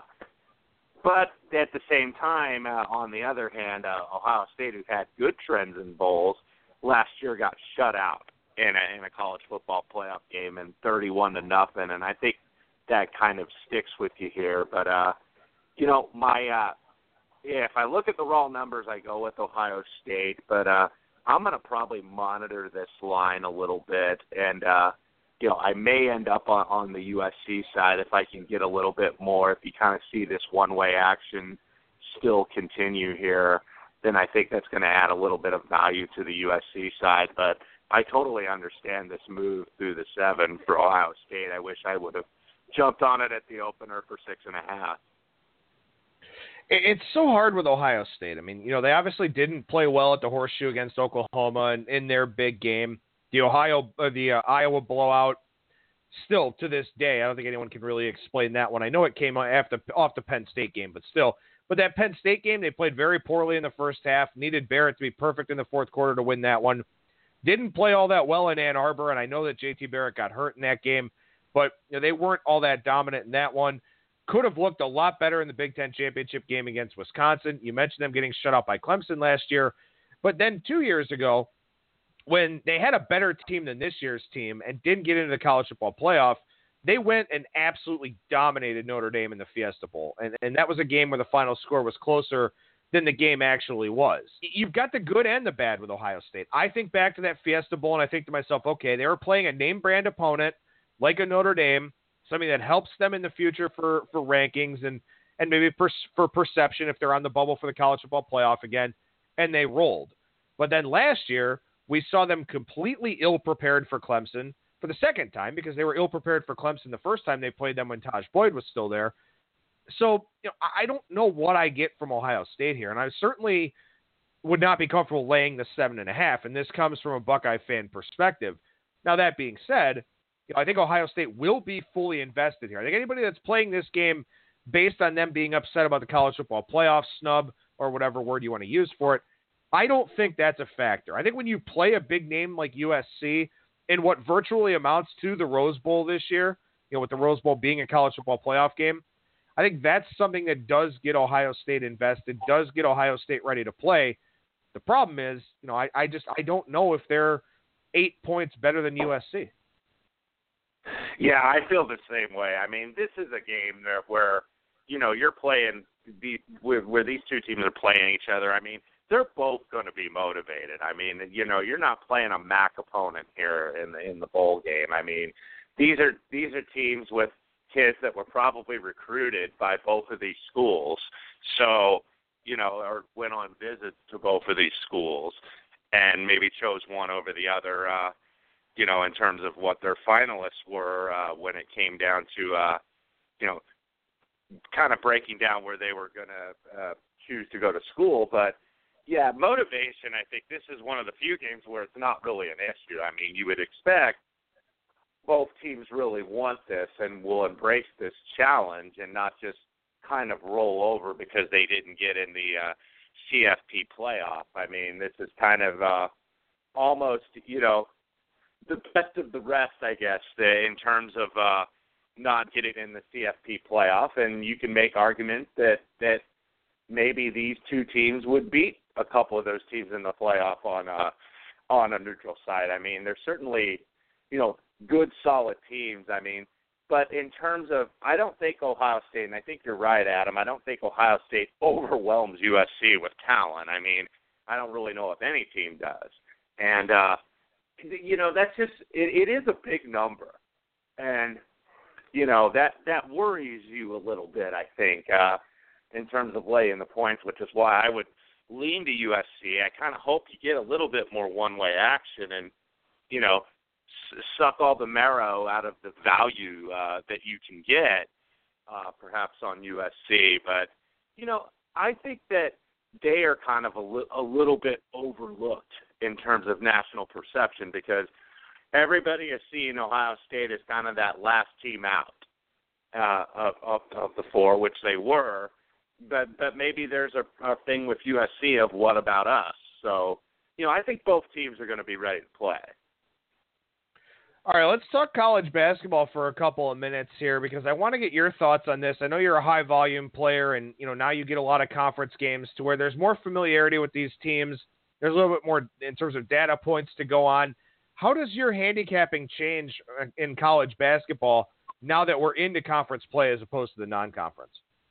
A: but at the same time, uh, on the other hand, uh, Ohio State, who had good trends in bowls, last year got shut out in a, in a college football playoff game and thirty-one to nothing, and I think that kind of sticks with you here. But, uh, you know, my uh, yeah, if I look at the raw numbers, I go with Ohio State, but uh, I'm going to probably monitor this line a little bit, and, uh, you know, I may end up on, on the U S C side if I can get a little bit more. If you kind of see this one-way action still continue here, then I think that's going to add a little bit of value to the U S C side. But I totally understand this move through the seven for Ohio State. I wish I would have jumped on it at the opener for six and a half.
B: It's so hard with Ohio State. I mean, you know, they obviously didn't play well at the Horseshoe against Oklahoma in, in their big game. The Ohio, uh, the uh, Iowa blowout, still to this day, I don't think anyone can really explain that one. I know it came after off the Penn State game, but still. But that Penn State game, they played very poorly in the first half. Needed Barrett to be perfect in the fourth quarter to win that one. Didn't play all that well in Ann Arbor, and I know that J T Barrett got hurt in that game, but you know, they weren't all that dominant in that one. Could have looked a lot better in the Big Ten championship game against Wisconsin. You mentioned them getting shut out by Clemson last year. But then two years ago, when they had a better team than this year's team and didn't get into the college football playoff, they went and absolutely dominated Notre Dame in the Fiesta Bowl. And, and that was a game where the final score was closer than the game actually was. You've got the good and the bad with Ohio State. I think back to that Fiesta Bowl, and I think to myself, okay, they were playing a name-brand opponent like a Notre Dame, something that helps them in the future for, for rankings and, and maybe per, for perception if they're on the bubble for the college football playoff again, and they rolled. But then last year, we saw them completely ill-prepared for Clemson for the second time because they were ill-prepared for Clemson the first time they played them when Taj Boyd was still there. So, you know, I don't know what I get from Ohio State here, and I certainly would not be comfortable laying the seven and a half, and this comes from a Buckeye fan perspective. Now, that being said, you know, I think Ohio State will be fully invested here. I think anybody that's playing this game based on them being upset about the college football playoff snub or whatever word you want to use for it, I don't think that's a factor. I think when you play a big name like U S C in what virtually amounts to the Rose Bowl this year, you know, with the Rose Bowl being a college football playoff game, I think that's something that does get Ohio State invested, does get Ohio State ready to play. The problem is, you know, I, I just I don't know if they're eight points better than U S C.
A: Yeah, I feel the same way. I mean, this is a game there where, you know, you're playing the, where, where these two teams are playing each other. I mean, they're both going to be motivated. I mean, you know, you're not playing a M A C opponent here in the in the bowl game. I mean, these are these are teams with kids that were probably recruited by both of these schools. So, you know, or went on visits to both of these schools and maybe chose one over the other, uh, you know, in terms of what their finalists were uh, when it came down to, uh, you know, kind of breaking down where they were going to uh, choose to go to school. But, yeah, motivation, I think this is one of the few games where it's not really an issue. I mean, you would expect both teams really want this and will embrace this challenge and not just kind of roll over because they didn't get in the uh, C F P playoff. I mean, this is kind of uh, almost, you know, the best of the rest, I guess, in terms of uh, not getting in the C F P playoff. And you can make arguments that, that maybe these two teams would beat a couple of those teams in the playoff on a, on a neutral side. I mean, they're certainly, you know, good, solid teams. I mean, but in terms of, I don't think Ohio State, and I think you're right, Adam, I don't think Ohio State overwhelms U S C with talent. I mean, I don't really know if any team does. And, uh, you know, that's just, it, it is a big number. And, you know, that, that worries you a little bit, I think, uh, in terms of laying the points, which is why I would lean to U S C. I kind of hope you get a little bit more one-way action and, you know, s- suck all the marrow out of the value uh, that you can get, uh, perhaps on U S C. But, you know, I think that they are kind of a, li- a little bit overlooked in terms of national perception because everybody is seeing Ohio State as kind of that last team out uh, of, of, of the four, which they were. But but maybe there's a, a thing with U S C of what about us? So, you know, I think both teams are going to be ready to play.
B: All right, let's talk college basketball for a couple of minutes here because I want to get your thoughts on this. I know you're a high-volume player, and you know now you get a lot of conference games to where there's more familiarity with these teams. There's a little bit more in terms of data points to go on. How does your handicapping change in college basketball now that we're into conference play as opposed to the non-conference?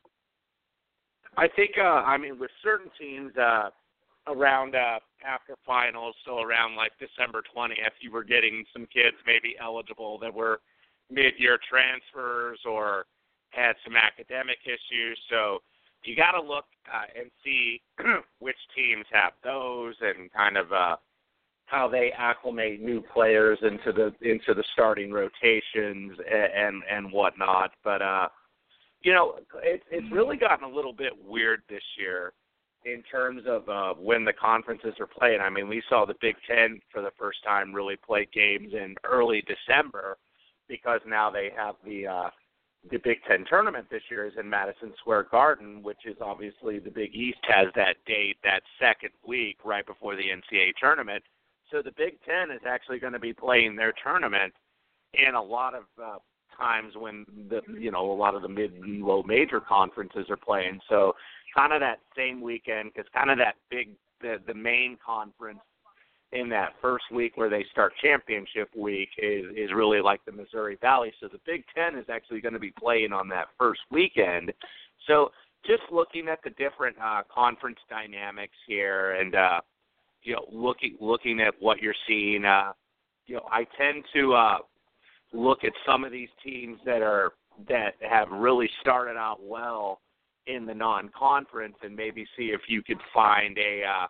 A: I think, uh, I mean, with certain teams uh, around uh, after finals, so around like December twentieth, you were getting some kids maybe eligible that were mid-year transfers or had some academic issues. So you got to look uh, and see which teams have those and kind of uh, how they acclimate new players into the into the starting rotations and and, and whatnot. But uh, you know, it, it's really gotten a little bit weird this year in terms of uh, when the conferences are playing. I mean, we saw the Big Ten for the first time really play games in early December because now they have the uh, the Big Ten tournament this year is in Madison Square Garden, which is obviously the Big East has that date, that second week right before the N C double A tournament. So the Big Ten is actually going to be playing their tournament in a lot of uh, times when the you know a lot of the mid and low major conferences are playing. So kind of that same weekend, because kind of that big the the main conference in that first week where they start championship week is is really like the Missouri Valley. So the Big Ten is actually going to be playing on that first weekend. So just looking at the different uh, conference dynamics here and uh, you know looking looking at what you're seeing, uh, you know I tend to. Uh, look at some of these teams that are that have really started out well in the non-conference and maybe see if you could find a, uh,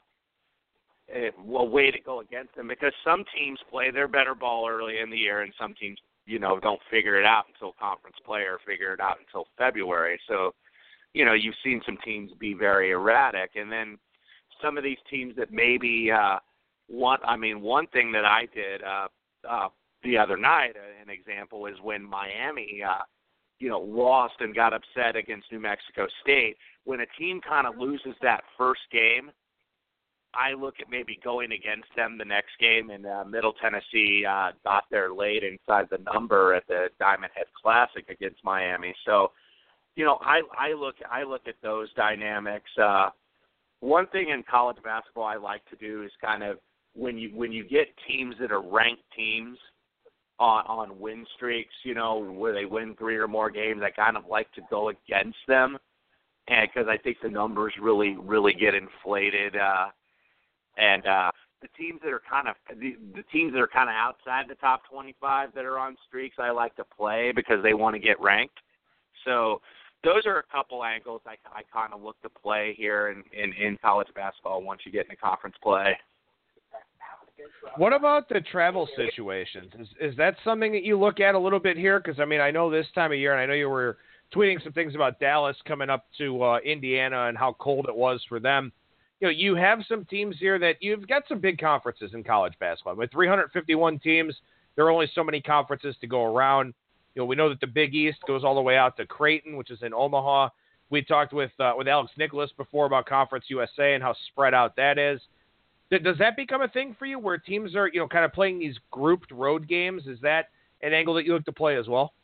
A: a, a way to go against them, because some teams play their better ball early in the year and some teams, you know, don't figure it out until conference play or figure it out until February. So, you know, you've seen some teams be very erratic, and then some of these teams that maybe uh, one, I mean, one thing that I did uh, uh, the other night, an example is when Miami, uh, you know, lost and got upset against New Mexico State. When a team kind of loses that first game, I look at maybe going against them the next game. And uh, Middle Tennessee uh, got there late inside the number at the Diamond Head Classic against Miami. So, you know, I, I look I look at those dynamics. Uh, one thing in college basketball I like to do is kind of when you when you get teams that are ranked teams on, on win streaks, you know, where they win three or more games, I kind of like to go against them, and because I think the numbers really, really get inflated. Uh, and uh, the teams that are kind of the, the teams that are kind of outside the top twenty-five that are on streaks, I like to play because they want to get ranked. So those are a couple angles I, I kind of look to play here in, in, in college basketball once you get into conference play.
B: What about the travel situations? Is is that something that you look at a little bit here? Because, I mean, I know this time of year, and I know you were tweeting some things about Dallas coming up to uh, Indiana and how cold it was for them. You know, you have some teams here that you've got some big conferences in college basketball. With three hundred fifty-one teams, there are only so many conferences to go around. You know, we know that the Big East goes all the way out to Creighton, which is in Omaha. We talked with uh, with Alex Nicholas before about Conference U S A and how spread out that is. Does that become a thing for you where teams are, you know, kind of playing these grouped road games? Is that an angle that you look to play as well?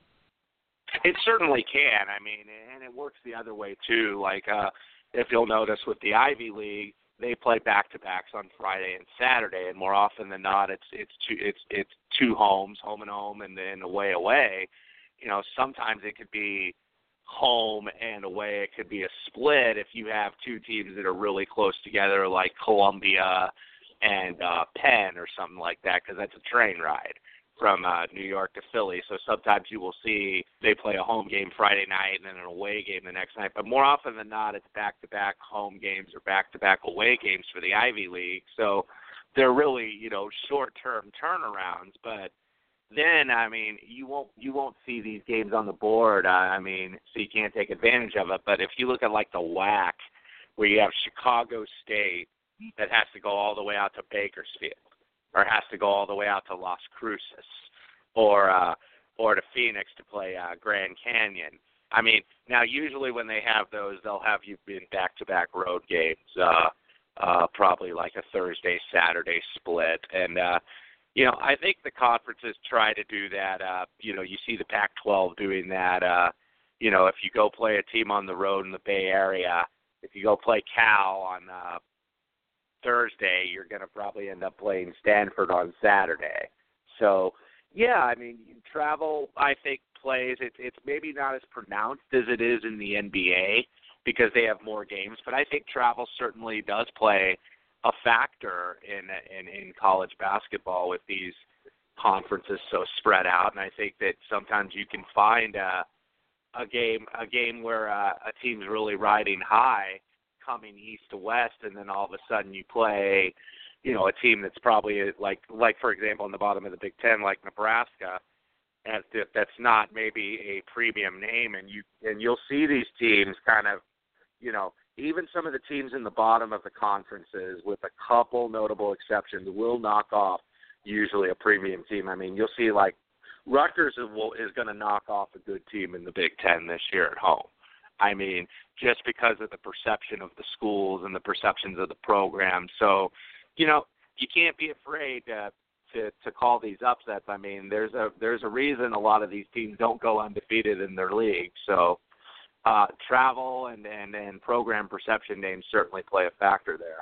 A: It certainly can. I mean, and it works the other way too. Like uh, if you'll notice with the Ivy League, they play back-to-backs on Friday and Saturday, and more often than not, it's it's two it's it's two homes, home and home, and then away away. You know, sometimes it could be home and away. It could be a split if you have two teams that are really close together, like Columbia and uh, Penn or something like that, because that's a train ride from uh, New York to Philly. So sometimes you will see they play a home game Friday night and then an away game the next night. But more often than not, it's back-to-back home games or back-to-back away games for the Ivy League. So they're really, you know, short-term turnarounds, but then, I mean, you won't you won't see these games on the board. Uh, I mean, so you can't take advantage of it. But if you look at like the W A C, where you have Chicago State that has to go all the way out to Bakersfield, or has to go all the way out to Las Cruces, or uh, or to Phoenix to play uh, Grand Canyon. I mean, now usually when they have those, they'll have you in back-to-back road games, uh, uh, probably like a Thursday Saturday split, and. Uh, You know, I think the conferences try to do that. Uh, you know, you see the Pac twelve doing that. Uh, you know, if you go play a team on the road in the Bay Area, if you go play Cal on, uh, Thursday, you're going to probably end up playing Stanford on Saturday. So, yeah, I mean, travel, I think, plays. It's, it's maybe not as pronounced as it is in the N B A because they have more games, but I think travel certainly does play a factor in, in, in college basketball with these conferences so spread out. And I think that sometimes you can find a, a game a game where uh, a team's really riding high coming east to west, and then all of a sudden you play, you know, a team that's probably like, like for example, in the bottom of the Big Ten, like Nebraska, and that's not maybe a premium name, and you and you'll see these teams kind of, you know, even some of the teams in the bottom of the conferences, with a couple notable exceptions, will knock off usually a premium team. I mean, you'll see like Rutgers is, will, is going to knock off a good team in the Big Ten this year at home. I mean, just because of the perception of the schools and the perceptions of the program. So, you know, you can't be afraid to, to to call these upsets. I mean, there's a there's a reason a lot of these teams don't go undefeated in their league. So, uh, travel and, and, and program perception names certainly play a factor there.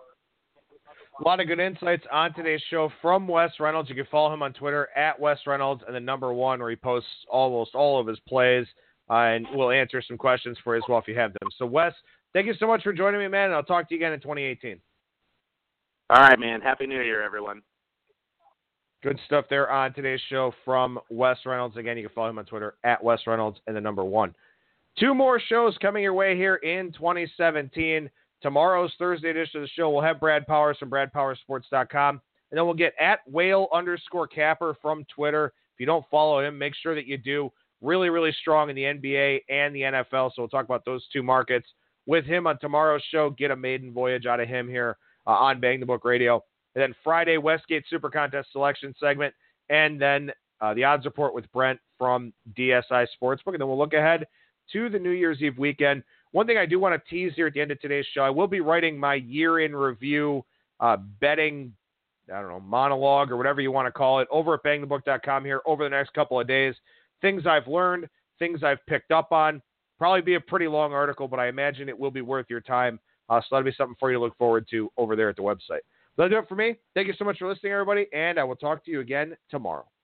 B: A lot of good insights on today's show from Wes Reynolds. You can follow him on Twitter at Wes Reynolds and the number one, where he posts almost all of his plays. Uh, and we'll answer some questions for you as well if you have them. So, Wes, thank you so much for joining me, man, and I'll talk to you again in twenty eighteen.
A: All right, man. Happy New Year, everyone.
B: Good stuff there on today's show from Wes Reynolds. Again, you can follow him on Twitter at Wes Reynolds and the number one. Two more shows coming your way here in twenty seventeen. Tomorrow's Thursday edition of the show, we'll have Brad Powers from brad powers sports dot com. And then we'll get at whale underscore capper from Twitter. If you don't follow him, make sure that you do. Really, really strong in the N B A and the N F L. So we'll talk about those two markets with him on tomorrow's show. Get a maiden voyage out of him here uh, on Bang the Book Radio. And then Friday, Westgate Super Contest selection segment. And then uh, the odds report with Brent from D S I Sportsbook. And then we'll look ahead to the New Year's Eve weekend. One thing I do want to tease here at the end of today's show, I will be writing my year-in review uh, betting, I don't know, monologue or whatever you want to call it, over at bang the book dot com here over the next couple of days. Things I've learned, things I've picked up on. Probably be a pretty long article, but I imagine it will be worth your time. Uh, so that'll be something for you to look forward to over there at the website. That'll do it for me. Thank you so much for listening, everybody, and I will talk to you again tomorrow.